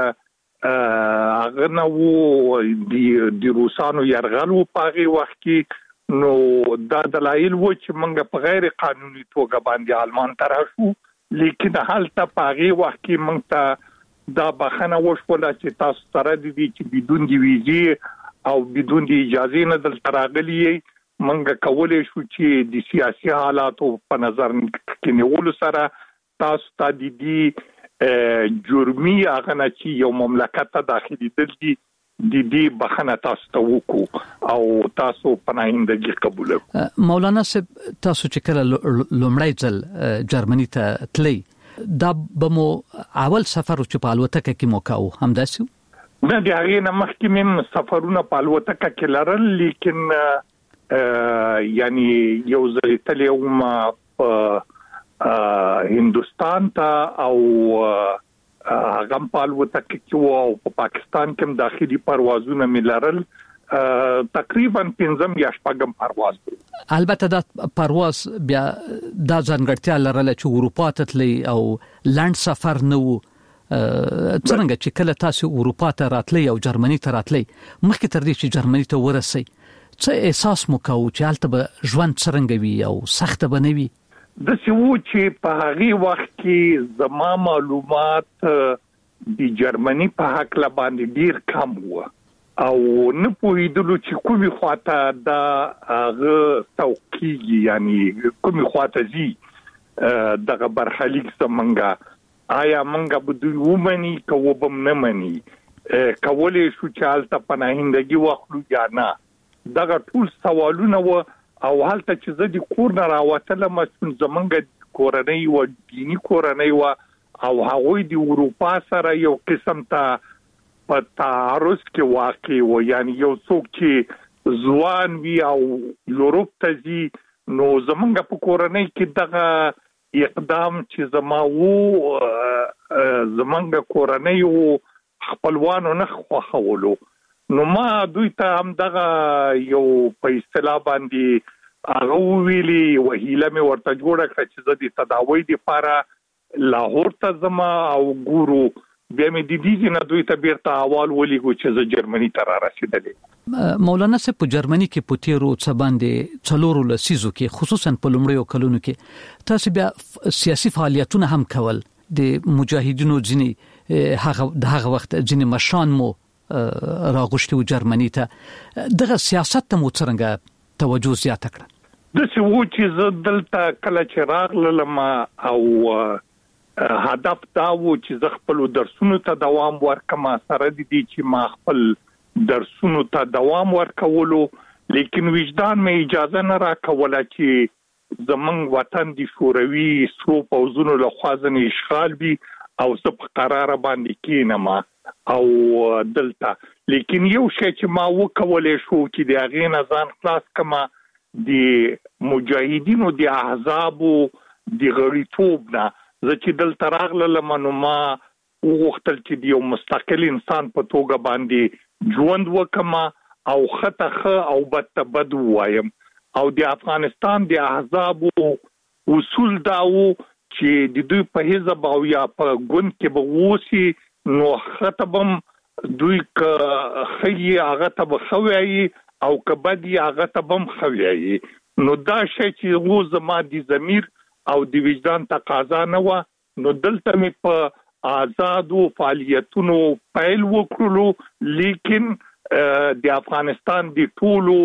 هغه نو د روسانو يرغل په هغه وخت کې نو دا دلایل و چې مونږ په غیر قانوني توګه باندې آلمان ته راشو. لیکن حالت په هغه وخت کې مونږ ته دا بخنه وشوله چې تاسو سره د دې چې بدون دی ویزې او بدون دی اجازه نه دلته راغلي منګه کولای شو چې د سیاسي حالاتو په نظر کې نیولو سره تاسو ته د دې جرمي هغه نه چې یو مملکت ته داخلي دل دي د دې بخنه تاسو ته وکړو او تاسو پناهندګي قبول کړئ. مولانا صاحب تاسو چې کله لومړی ځل جرمني ته تللی، دا به مو اول سفر چې په الوتکه کې مو کاوه همداسې؟ نه، د هغې نه مخکې مې سفرونه په الوتکه کې لرل، لیکن یعنی یو ځل تللی وم په هندوستان ته او هغه هم په الوتکه کې و او په پاکستان کې هم داخلي پروازونه مې لرل. تقریبا پنځم یا شپږم پرواز دی. البته دا پرواز بیا دا ځانګړتیا لرله چې اروپا ته تللی او لنډ سفر نه و. څنګه چې کله تاسو اروپا ته راتلی او جرمني ته راتلی، مخکې تر دې چې جرمني ته ورسئ څه احساس مو کاوه چې هلته به ژوند څرنګه وي او سخته به نه وي؟ داسې و چې په هغې وخت کې زما معلومات د جرمني په هکله باندې ډیر کم و او نه پوهېدلو چې کومې خواته دا هغه توقیږي، یعنی کومې خواته ځي دغه برخلیک زمونږه. آیا مونږه به دوی ومني که وبم نه مني، کولی شو چې هلته پناهندګي واخلو یا نه؟ دغه ټول سوالونه و. او هلته چې زه د کور نه راوتلم چون زمونږه کورنۍ و دیني کورنۍ و او هغوی د اروپا سره یو قسم ته په تعارض کې واقع و، یعنی یو څوک چې ځوان وي او یورپ ته ځي نو زمونږ په کورنۍ کې دغه اقدام چې زما وو زمونږ کورنۍ وو خپلوانو نه خوښولو. نو ما دوی ته هم دغه یو په اصطلاح باندې هغه ویلي وهیله مې ورته جوړه کړه چې زه د تداوی دپاره لاهور ته ځم او ګورو. بیا مې د دې نه دوی ته بیرته احوال ولیږو چې زه جرمني ته را رسېدلی. مولانا صاحب په جرمني کې په تیرو څه باندې څلورو لسیزو کې خصوصا په لومړیو کلونو کې تاسو بیا سیاسي فعالیتونه هم کول، د مجاهدینو ځینې هغه د هغه وخت ځینې مشران مو راغوښتي و جرمني ته، دغه سیاست ته مو څرنګه توجه زیاته کړه؟ داسې و چې زه دلته کله چې راغلم او هدف دا و چې زه خپل درسونو ته دوام ورکم، سره د دې چې ما خپل درسونو ته دوام ورکولو، لیکن وجدان مې اجازه نه راکوله چې زمونږ وطن د شوروي سرو پوځونو له خوا ځنې اشغال وي او زه په قرار باندې کینم او دلته. لیکن یو شی چې ما وکولې شو چې د هغې نه ځان خلاص کما د مجاهدینو د احزابو د غړیتوب نه. زه چې دلته راغلم نو ما وغوښتل چې د یو مستقل انسان په توګه باندې ژوند وکم او خطه ښه او بد ته بد ووایم. او د افغانستان د احزابو اصول دا وو چې د دوی په حزب او یا په ګوند کې به اوسي نو خطه بم دوی که ښه هغه ته به ښه وایي او که بد یې هغه ته به هم ښه وایي. نو دا شی چې و زما د ضمیر او د وجدان تقاضا نه وه نو دلته مې په آزادو فعالیتونو پیل وکړلو. لیکن د افغانستان د ټولو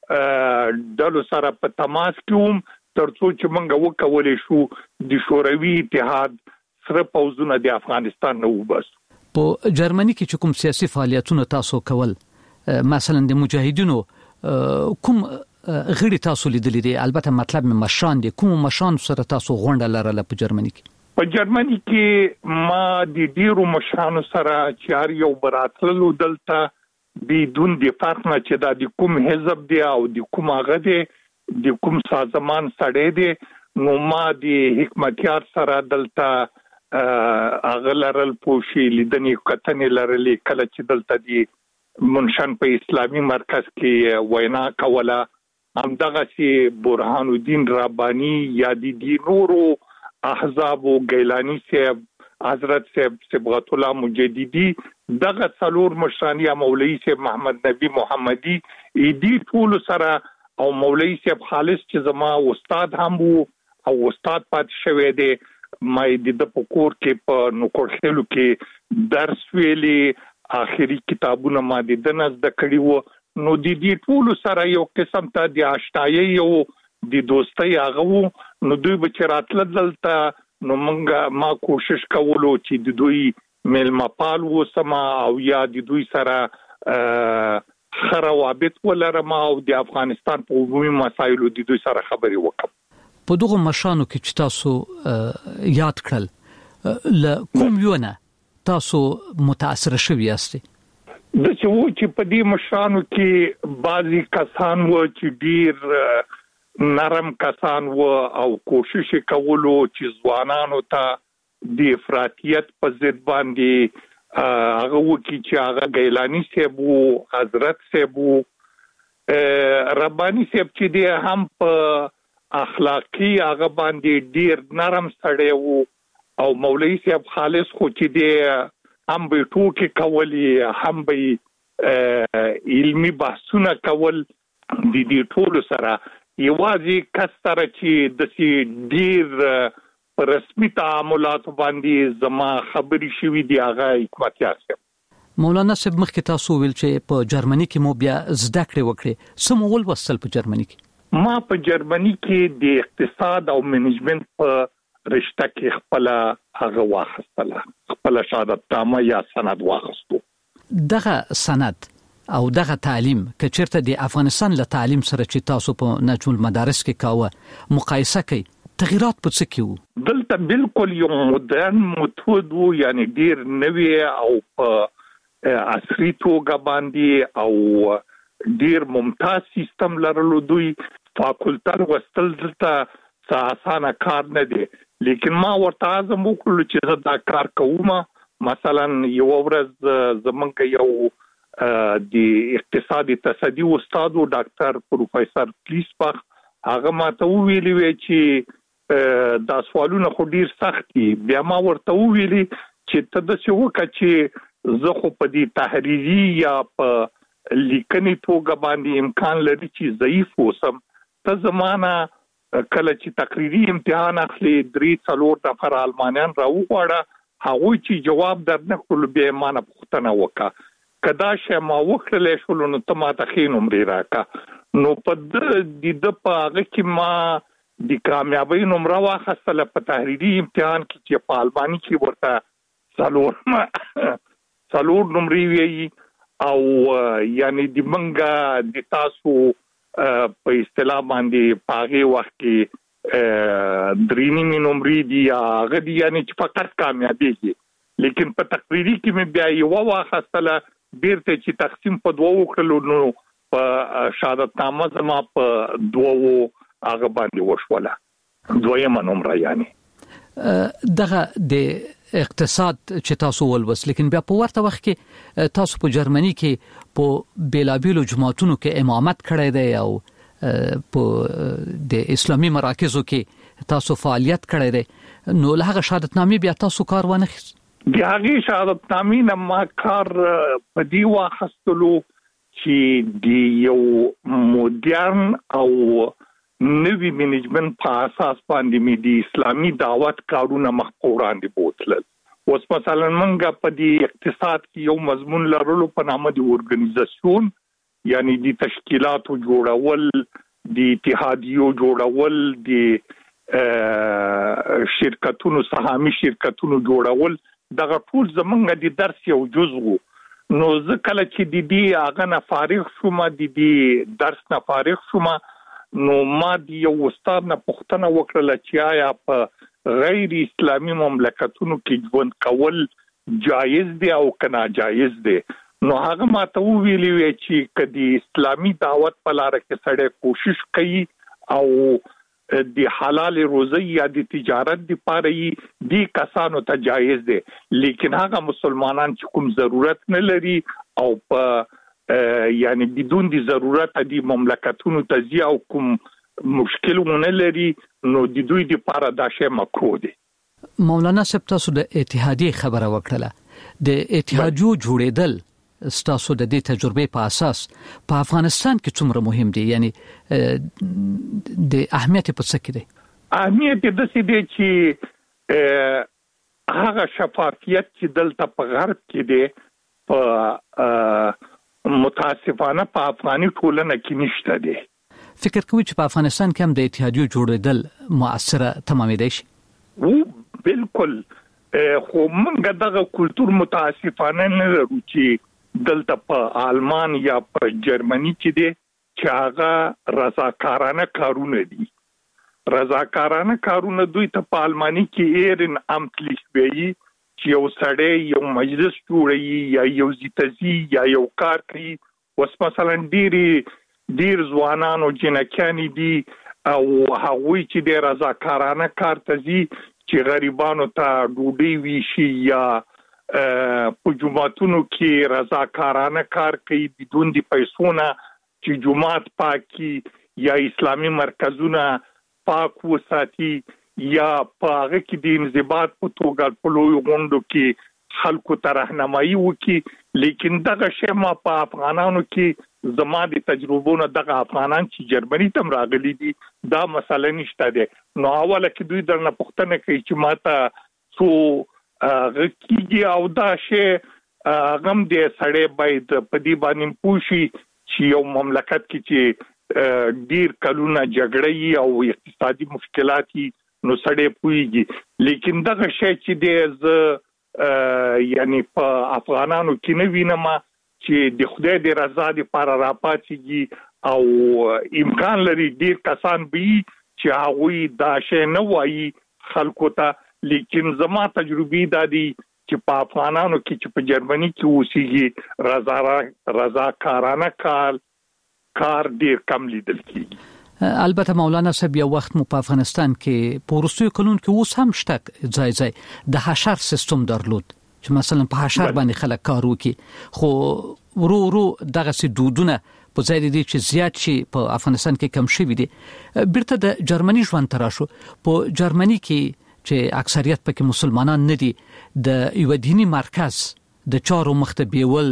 ډلو سره په تماس کې وم ترڅو چې موږ وکولای شو د شوروي اتحاد سره پوځونه د افغانستان نه وباسو. په جرمني کې چې کوم سیاسي فعالیتونه تاسو کول مثلا د مجاهدینو کوم غړي تاسو لیدلې دي؟ البته مطلب مې مشان دي، کوم مشان سره تاسو غونډه لرله په جرمني کې؟ په جرمني کې ما د ډیرو مشانو سره چې هر یو براتللو دلته بدون د فرق نه چې دا د کوم حزب دی او د کوم هغه دی د کوم سازمان سره دی نو ما د حکمتیار سره دلته هغه لرل پوشي لیدنې کتنې لرلې کله چې دلته د منشن په اسلامي مرکز کې وینا کوله. همدغه چې برهان الدین ربانی یا د نورو احزاب او گیلانی صاحب حضرت صاحب صبغت الله مجددی دغه څلور مشران یا مولوی صاحب محمد نبی محمدی ایدی ټول سره او مولوی صاحب خالص چې زما استاد هم وو او استاد پات شوی دی. مې د پکور کې په نوکړخلو کې درس ویلي آخري کتابونه ما د دنس د کړي وو. نو د دې ټول سره یو قسم ته د آشنایي یو د دوستۍ هغه وو. نو دوی به راتل دلته نو موږ ما کوشش کولو چې د دوی ملما پال وسما او یا د دوی سره خروابط ولرم او د افغانستان په عمومي مسایلو د دوی سره خبري وکم. په دغه مشانو کې چې تاسو یاد کړل ل کوم یو نه تاسو متاثر شوی یاستئ؟ د چې و چې په دې مشانو کې بعضی کسان و چې ډیر نرم کسان و او کوشش کولو چې ځوانانو ته د افراطیت په ضد باندې هغه و چې هغه گیلانی صاحب و حضرت صاحب و ربانی صاحب چې دی هم په اخلاقی هغه باندې ډیر نرم سړی و او مولوی صاحب خالص خو چې دی هم به ټوکې کولې هم به علمي بحثونه کول. د دې ټولو سره یوازې کس سره چې د ډیر رسمي تعاملات باندې زما خبرې شوي دي هغه حکمتیار صاحب. مولانا صاحب مخکې تاسو ویل چې په جرمني کې مو بیا زده کړې وکړې، څه مو ولوستل په جرمني کې؟ ما په جرمني کې د اقتصاد او منیجمنت په رشته کې خپل هغه واخستله، خپل شهادت نامه یا سند واخستو. دغه سند او دغه تعلیم که چیرته د افغانستان له تعلیم سره چې تاسو په نجم المدارس کې کاوه مقایسه کوي، تغیرات په څه کې وو؟ دلته بالکل یو مدرن میتود وو، یعنی ډیر نوی او په عصري توګه باندې او ډیر ممتاز سیستم لرلو. دوی فاکولتر وستل دلته اسانه کار نه دی، لیکن ما ورته ازم وکړل چې زه دا کار کوم. مثلا یو ورځ زمونږ یو د اقتصادي تصدی استاد او ډاکټر پروفیسور پلیسبخ هغه ماته ویلي وی چې دا سوالونه خو ډیر سخت دي. بیا ما ورته ویلي چې ته د څه وکړه چې زه خو په دې تحریری یا په لیکنې توګه باندې امکان لري چې ضعیف اوسم. ته زمانہ کله چې تقریری امتحان اخلي درې څلور نفر آلمانیان راوغواړه، هغه چې جواب درنه کول به مانه پوښتنه وکړه کدا شه ما وکړلې شو نو ته ما ته خې نمرې راکا. نو په دې د په هغه کې ما د کامیابی نمره واخیستله په تحریری امتحان کې چې په آلماني کې ورته څلور څلور نمرې وی او یعنی د منګه د تاسو په اصطلاح باندې پاغه وخت کې درینی می نمرې دي هغه دي یعنی چې فقط کامیابیږي لیکن په تقریری کې مې بیا یو واخستله بیرته چې تقسیم په دوو کړلو نو په شهادتنامه زما په دوو هغه باندې وشوله دویمه نمره یعنی دغه د اقتصاد چې تاسو ولوس لیکن بیا په ورته وخت کې تاسو په جرمني کې په بیلابیلو جماعتونو کې امامت کړی دی او په د اسلامي مراکزو کې تاسو فعالیت کړی دی نو هغه شهادتنامې بیا تاسو کار ونه خیست د هغه شهادتنامې نه ما کار په دی واخستلو چې د یو مدرن او نوی منیجمنت په اساس باندې مې د اسلامي دعوت کارونه مخ وړاندې بوتلل اوس مثلا منګه په دې اقتصاد کې یو مضمون لرلو په نامه د اورګنایزیشن یعنی د تشکیلاتو جوړول د اتحادیو جوړول د شرکتونو سهامي شرکتونو جوړول دغه ټول زمونږ د درس یو جزء وو نو ځکه چې د دې هغه نه فارغ شوم د دې درس نه فارغ شوم نو ما د یو استاد نه پوښتنه وکړه چې آیا په غیر اسلامي مملکتونو کې ژوند کول جایز دی او کنا جایز دی نو هغه ماته ویلي وی چې کدي اسلامي دعوت په لار کې سړی کوشش کوي او د حلال روزي یا د تجارت لپاره دي کسانو ته جایز دي لیکن هغه مسلمانان چې کوم ضرورت نه لري او په یعنی بدون د ضرورت د مملکتونو تزیه او کوم مشکلونه لري نو د دوی لپاره دا شی مکروه دي مولانا صاحب تاسو د اتحادیه خبره وکړه د اتحادیو جوړېدل ستاسو د دې تجربه په اساس په افغانستان کې څومره مهم دي یعنی د اهمیت په څه کې دي اهمیت د څه دي چې هغه شفافیت چې دلته په غرب کې دي په متاسفانه په افغاني ټولنه کې نشته دي فکر کوئ چې په افغانستان کې هم د اتحادیو جوړېدل مؤثره تمامېدای شي او بالکل خو موږ دغه کلچر متاسفانه نه لرو چې دلته په آلمان یا په جرمني کې دي چې هغه رضاکارانه کارونه دي رضاکارانه کارونه دوی ته په آلماني کې ایرن امتلیش وی چې یو سړی یو مجلس جوړي یا یو ځتزي یا یو کار کوي وس مثلا ډيري ډیر ځوانانو جنکیانی دي او هغوی چې د رضاکارانه کار تزي چې غریبانو ته ډوډۍ ویشي یا په جمعاتونو کې رضاکارانه کار کوي بدون د پیسو نه چې جمعات پاکي یا اسلامي مرکزونه پاک وساتي یا پاغه کې د انضباط په توګه په لوی غونډو کې خلکو ته راهنمایي وکړي لیکن دغه شی ما په افغانانو کې زما د تجربو نه دغه افغانان چې جرمني تم راغلي دي دا مسله نشته ده نو اوله کې دوی درنه پوښتنه کوي چې ماته څو غکیږي او دا شی غم دې سړی باید په دې باندې پوښي چې یو مملکت کې چې ډیر کلونه جګړې او اقتصادي مشکلات نو سړی پويږي لیکن دغه شی چې دې ز یعنی په افغانانو کې نه وینم چې د خدای د رضا لپاره راپاتېږي او امکان لري ډیر کسان به چې هغه دا شی نه وایي خلکو ته لیکن زما تجربه دا دي چې په افغانانو کې چې په جرمني کې اوسېږي رضا رضا کارانه کار کار ډیر کم لیدل کیږي البته مولانا صاحب یو وخت مو په افغانستان کې په وروستیو کلونو کې اوس هم شته ځای ځای د حشر سیستم درلود چې مثلا په حشر باندې خلک کار وکړي خو ورو ورو دغه سي دودونه په ځای دي چې زیات شي په افغانستان کې کم شوي دي بیرته د جرمني ژوند تراشو په جرمني کې چې اکثریت پکې مسلمانان نه دي د یو دینی مرکز د چارو مخته بیول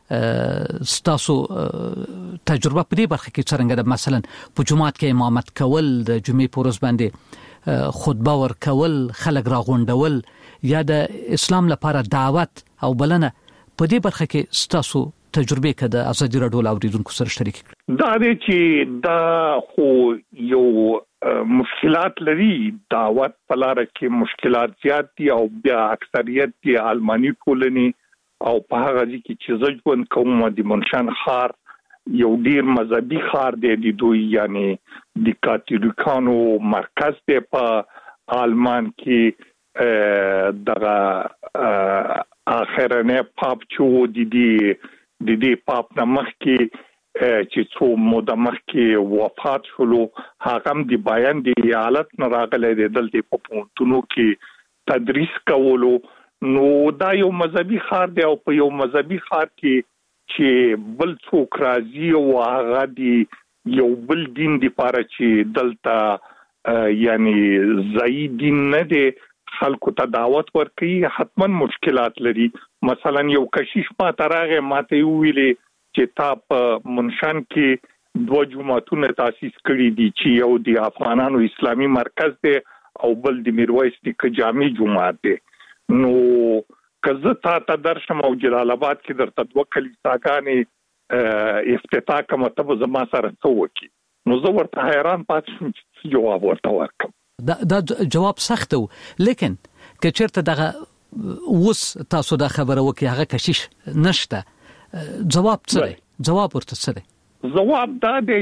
ستاسو تجربه په دې برخه کې څنګه ده مثلا په جمعات کې امامت کول د جمعې په ورځ باندې خطبه ورکول خلک راغونډول یا د اسلام لپاره دعوت او بلنه په دې برخه کې ستاسو تجربه کده ازادي راډیو اوریدونکو سره شریک کړئ دا دې چې دا خو یو مشکلات لري دعوت په لار کې مشکلات زیات دي او بیا اکثریت دي آلماني ټولنې او په هغه ځکه چې ځوان کوم د منشان خار یو ډیر مذهبي ښار دی د دوی یعنی د کاتولیکانو مرکز دی په آلمان کې دغه اخرنه پاپ چې د دې د دې پاپ نمخ کې چې څو موده مخکې وفات شولو هغه هم د بیان د حالت نه راغلی دی دلته په پونتونو کې تدریس کولو نو دا یو مذهبي ښار دی او په یو مذهبي ښار کې چې بل څوک راځي او هغه د یو بل دین لپاره چې دلته یعنی ځایی دین نه دی خلکو ته دعوت ورکړي حتما مشکلات لري. مثلا یو کشیش ما ترغه ماته ویلې چې تا په منشان کې دوه جماعتونه تاسیس کړي دي چې یو د افغانانو اسلامي مرکز دی او بل د میرویس نیکه جامع جماعت دی. نو کزه تا ته درشم او جلال آباد کې درته دوه کلیساګانې افتتاح کوم ته زما سره څه وکي نو زه ورته حیران پاتې شوم چې جواب ورته ورکم. دا, دا جواب سخت و لیکن که چیرته دغه اوس تاسو دا خبره وکي هغه کشیش نشته جواب څه دی؟ جواب ورته څه دی؟ جواب دا دی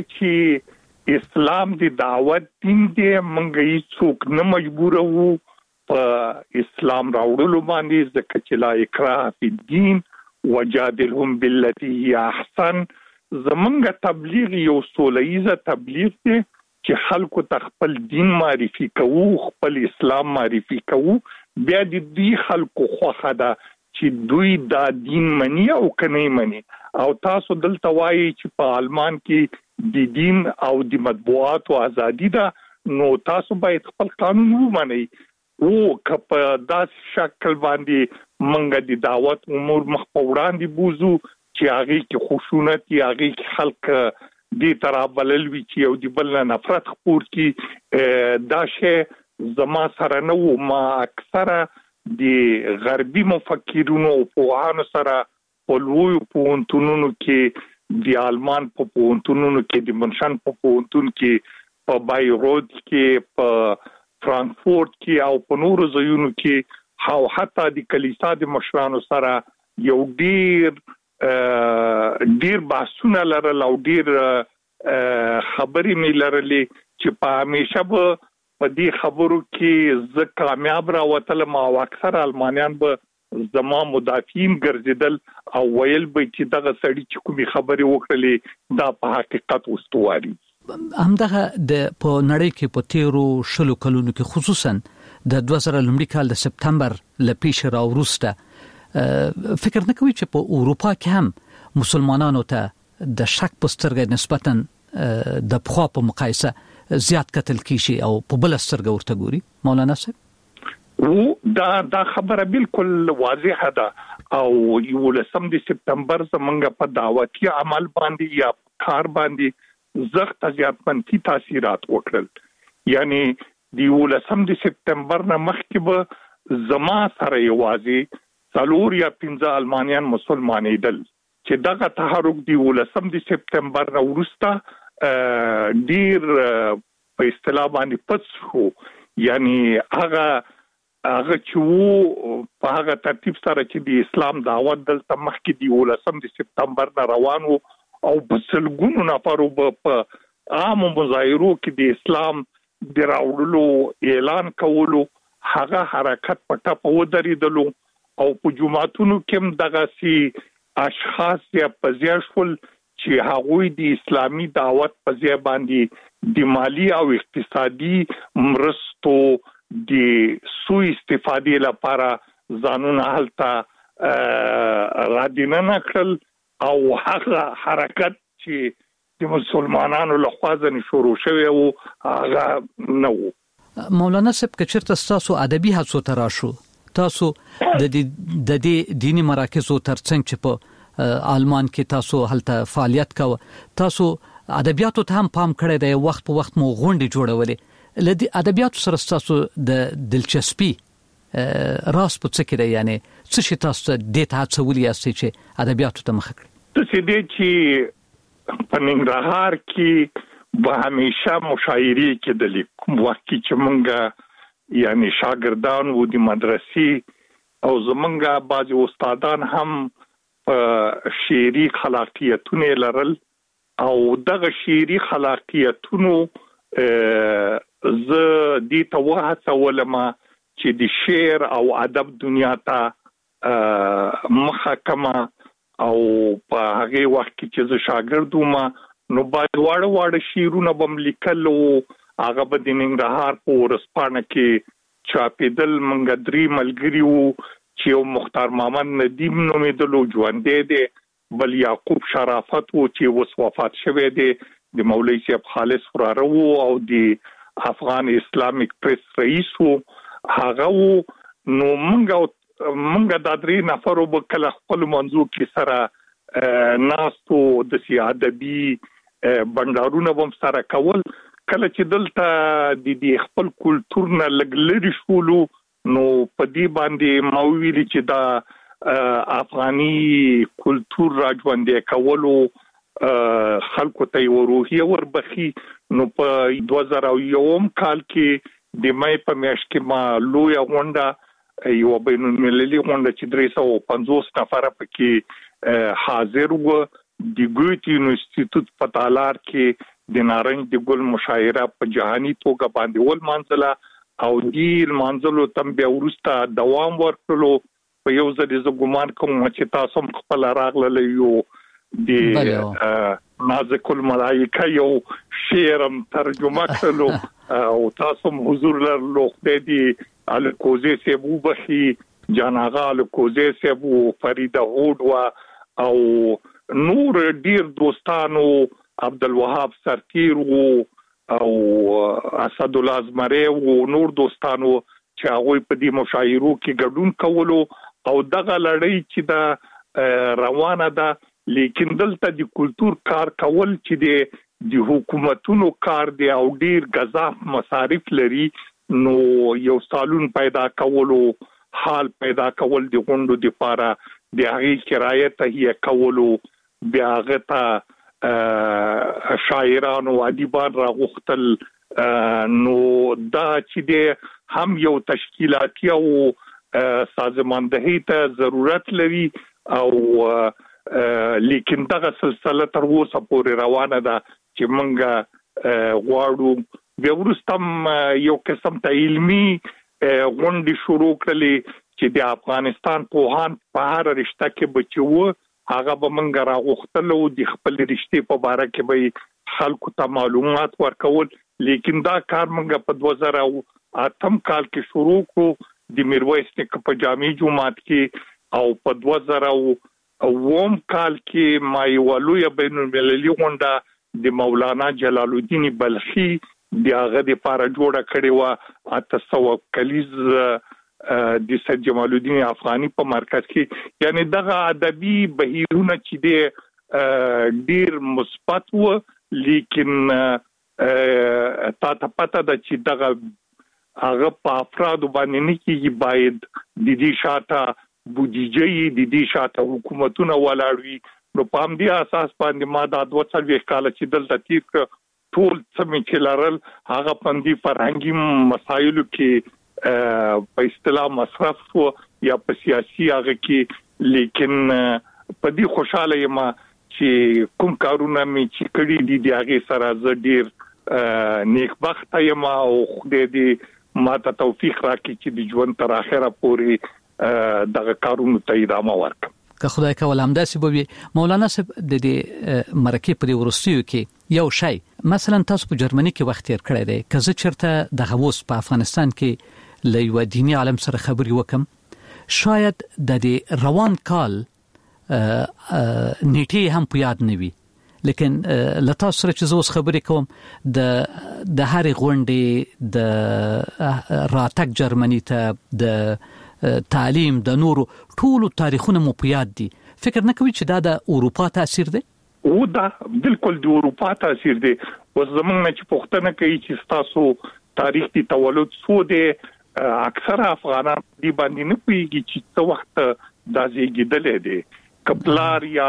چې اسلام د دعوت دین دی مونږ یې څوک نه مجبور وو په اسلام راوړلو باندې ځکه چې لا اکراه فی الدین وجادلهم بالتي هي احسن. زمونږ تبلیغ یو سولیزه تبلیغ دی چې خلکو ته خپل دین معرفي کوو خپل اسلام معرفي کوو بیا د دې خلکو خوخه ده چې دوی دا دین مني او کني مني او تاسو دلته وایي چې په آلمان کې د دین او د مطبوعاتو ازادي ده نو تاسو باید خپل قانون ومنئ او کپ داس شکل باندې منګه د دعوت امور مخ په وړاندې بوزو چې هغه کې خشونت یا هغه کې خلک دې طرح بلل وی چې یو د بل نفرت خپور کی دا شی زما سره نو ما اکثره د غربي مفکرونو او پوهانو سره په لوی پونتونونو کې د آلمان په پونتونونو کې د منشن په پونتون کې په بایروت کې په فرانکفورت کې او په نورو ځایونو کې او حتی د کلیسا د مشرانو سره یو ډیر ډیر بحثونه لرل او ډیر خبرې مې لرلې چې په همیشه به په دې خبرو کې زه کامیاب راوتلم او اکثر آلمانیان به زما مدافعین ګرځیدل او ویل به چې دغه سړی چې کومي خبرې وکړلې دا په حقیقت واستواري. همدغه د په نړۍ کې په تیرو شلو کلونو کې خصوصا د دوه زره لومړي کال د سپتمبر ل پیښ را وروسته فکر نه کوي چې په اروپا کې هم مسلمانانو ته د شک پسترګ نسبتا د پخوا په مقایسه زیات قتل کیشي او په بل سترګ ورته ګوري مولانا صاحب؟ او دا دا خبره بالکل واضحه ده او یو لسم د سپتمبر زمونږ په دعوتي عمل باندې یا کار باندې زخت زیات منفي تاثیرات وکړل. یعنی د یو لسم د سپتمبر نه مخکې به زما سره یوازې څلور یا پنځه آلمانیان مسلمانېدل چې دغه تحرک د یو لسم د سپتمبر نه وروسته ډیر په اصطلاح باندې پڅ شو. یعنی هغه هغه چې په هغه ترتیب سره چې د اسلام دعوت دلته مخکې دی ولسم د سپتمبر نه روان وو او په سلګونو نفرو په عام مظاهرو کې د اسلام د راوړلو اعلان کولو هغه حرکت په ټاپه ودرېدلو او په جمعتونو کې هم دغه سي اشخاص یا پزیاشول چې هغوی د اسلامي دعوت په ځای باندې د مالی او اقتصادي مرستو د سوء استفادې لپاره ځانونه هلته را دیننه کړل او هغه حرکت چې د مسلمانانو لخوا ځنې شروع شوی وو هغه نه وو. مولانا صاحب که چېرته ستاسو ادبي هڅو ته راشو تاسو د دې دیني مراکزو ترڅنګ چې په آلمان کې تاسو هلته فعالیت کوو تاسو ادبیاتو ته هم پام کړی دی وخت په وخت مو غونډې جوړولې لدی ادبیاتو سره تاسو د دلچسپي راس په څه کې دی یعنی څه شي تاسو د ته هڅولې یاستئ چې ادبیاتو ته مخه کړئ؟ څه دې چې په ننګرهار کې به همیشه مشاعرې کېدلې کوم وخت چې مونږ یعنی شاګردان وو د مدرسې او زمونږ بعض استادان هم شعري خلاقیتونه لرل او دغه شعري خلاقیتونو ز دې ته وهڅولم چې د شعر او ادب دنیا ته محکمه او په هغه وخت کې چې زه شاګرد وم نو باید واړه واړه شعرونه بم لیکل او هغه به د ننګرهار په ورسپانه کې چاپېدل. منګ درې ملګری وو چې یو مختار محمد ندیم نومېدلو ژوندی دی، بل یعقوب شرافت وو چې اوس وفات شوی دی، د مولوي صاحب خالص فراره وو او د افغان اسلامیک پریس رئیس وو هغه وو. نو منګ منګ د درې نفرو په کله خپل منځو کې سره ناستو د سیادبي بندارونه هم سره کول. کله چې دلته د دې خپل کلچر نه لګلري شولو نو په دې باندې موویل چې دا افغاني کلچر راځوندې کولو خلکو ته یو روحیه وربخي. نو په دوه زره یو کال کې د مې په میاشت کې ما لوی غونډه یو بین المللي غونډه چې درې سوه پنځوس نفر پکې حاضر وو. د ګوتې انسټیټیوټ په تالار کې د نارنج د ګل مشاعره په جهاني توګه باندې ول منځله او دې منځلو تم بیا ورسته دوام ورکړلو. په یو ځل ز ګومان کوم چې تاسو خپل راغله یو د نازک الملائکه یو شعرم ترجمه کړلو او تاسو حضور لرلو د دې الکوزي سیبو بخي جاناغا الکوزي سیبو فریده هود وا او نور ډیر دوستانو عبدالوهاب سرتیر وو او اسد الله ازمری وو نور دوستانو چې هغه په دې مشاعرو کې ګډون کولو او دغه لړۍ چې دا روانه ده. لیکن دلته د کلچر کار کول چې د حکومتونو کار دی او ډیر غذاف مصارف لري نو یو سالون پیدا کولو حال پیدا کول د غونډو د لپاره د هغې کرایه تهیه کولو بیا هغه ته شاعران او ادیبان راغوښتل. نو دا چې دی هم یو تشکیلاتي او سازماندهي ته ضرورت لري او لیکن دغه سلسله تر اوسه پورې روانه ده چې موږ غواړو بیا وروسته یو قسم ته علمي غونډې شروع کړلې چې د افغانستان پوهان په هر رشته کې بچو هغه به موږ راغوښتل او د خپل رشتې په اړه کې به خلکو ته معلومات ورکول. لیکن دا کار موږ په دوه زره اتم کال کې شروع کړو د میرویس نیکه په جامع جومات کې او په دوه زره اوم کال کې ما یو لوی بین المللي غونډه د مولانا جلال الدین بلخي د هغه د لپاره جوړه کړې و اته سوه کلیز د سید جمال الدین افغاني په مرکز کې. یعنی دغه ادبي بهیرونه چې د ډیر مثبت و لیکن تا ته پته ده چې دغه هغه په افراد باندې نه کېږي، باید د دې شاته بودیجه د دې شاته حکومتونه ولاړوي. نو په همدې اساس باندې ما دا دوه څلوېښت کاله چې دلته تیر کړ ټول څه مې چې لرل هغه په دې فرهنګي مسایلو کې په اصطلاح مصرف شو یا په سیاسي هغه کې. لیکن په دې خوشاله یم چې کوم کارونه مې چې کړي دي د هغې سره زه ډېر نیکبخته یم او خدای دې ما ته توفیق راکړي چې د ژوند تر اخره پورې دغه کارونو ته ادامه ورکړم. که خدای کول همداسې به وي. مولانا صاحب د دې مرکې په وروستیو کې یو شی مثلا تاسو په جرمني کې وخت تیر کړی دی، که زه چېرته دغه اوس په افغانستان کې له یوه دیني عالم سره خبرې وکم شاید د دې روان کال نیټې هم په یاد نه وي، لیکن له تاسو سره چې زه اوس خبرې کوم د د هرې غونډې د راتګ جرمني ته د تعلیم د نورو ټولو تاریخونه مو په یاد دي. فکر نه کوي چې دا د اروپا تاثیر دی؟ او دا بالکل د اروپا تاثیر دی. اوس زمونږ نه چې پوښتنه کوي چې تاسو تاریخ دی تولد څو دی، اکثر افغانان دی باندې نه پوهیږي چې څه وخت دا زیږیدلی دی. که پلار یا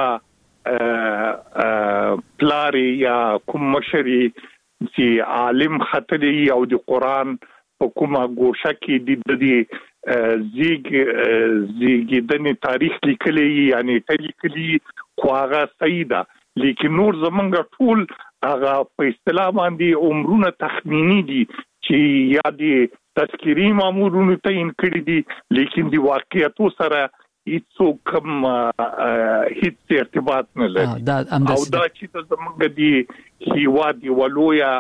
پلار یا کوم مشر چې عالم ختلی او د قرآن په کومه ګوشه کې د دې زیګ زیګیدنې تاریخ لیکلی یعنی لیکلی خو هغه صحیح ده. لیکن نور زمونږ ټول هغه په اصطلاح باندې عمرونه تخمینی دي چې یا د تذکری مامورونو تعین کړی دي لیکن د واقعیتو سره هیڅ کوم هیڅ ارتباط نه لري او دا چې زمونږ د هیواد ولویا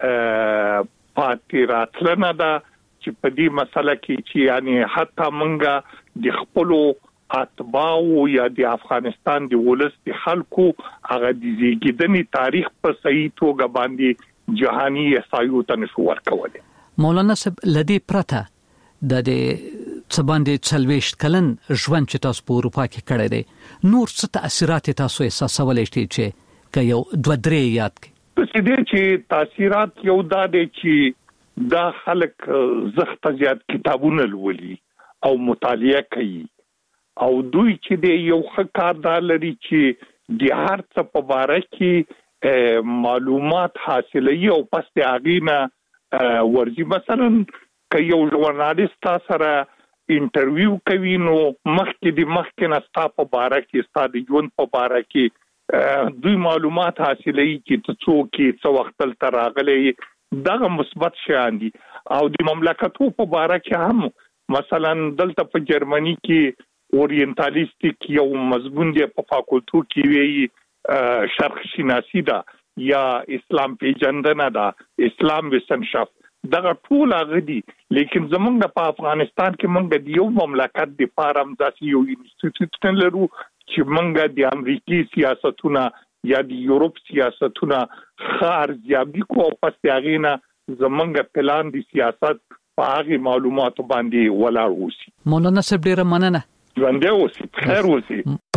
پاتې راتلنه ده چې په دې مسله کې چې یعنی حتی مونږ د خپلو اتباعو یا د افغانستان د ولس د خلکو هغه د زیږیدنې تاریخ په صحیح توګه باندې جهاني احصایو ته نشو ورکولای. مولانا صاحب لدی پرته د دې څباندې څلويشت کلن ژوند چې تاسو په اروپا کې کړی دی نور څه تاثیرات تاسو احساسولای شئ چې که یو دوه درې یاد کړئ؟ په دې چې تاثیرات یو دا دي چې دا خلک زخت زیات کتابونه لولي او مطالعه کوي او دوی چې د یو ښه کار لري چې د هر څه په اړه کې معلومات حاصلوي او پس د اغینه ورزي. مثلا که یو ژورنالیست سره انټرویو کوي نو مخکې د مخکې نه ستا په اړه کې ستا د ژوند په اړه کې دوی معلومات حاصلوي چې ته څوک یې څو وخت تل راغلي دغه مثبت شیان دي. او د مملکتو په اړه کې هم مثلا دلته په جرمني کې اورینټالیستیک یو مضمون دی په فاکولټو کې وی شرق شناسی دا یا اسلام پیژندنه دا اسلام وسنشاف دغه ټول هغه دي لیکن زمونږ په افغانستان کې مونږ د یو مملکت د پارم داسې یو انسټیټیوټ لرو چې مونږ د امریکای سیاستونه یا د یورپ سیاستونه خارجيابي کو پس هغه نه زمونږ پلان د سیاست په هغه معلوماتو باندې ولاړ اوسي. مولانا صاحب ډیره مننه. ژوندې اوسئ، خیر اوسئ.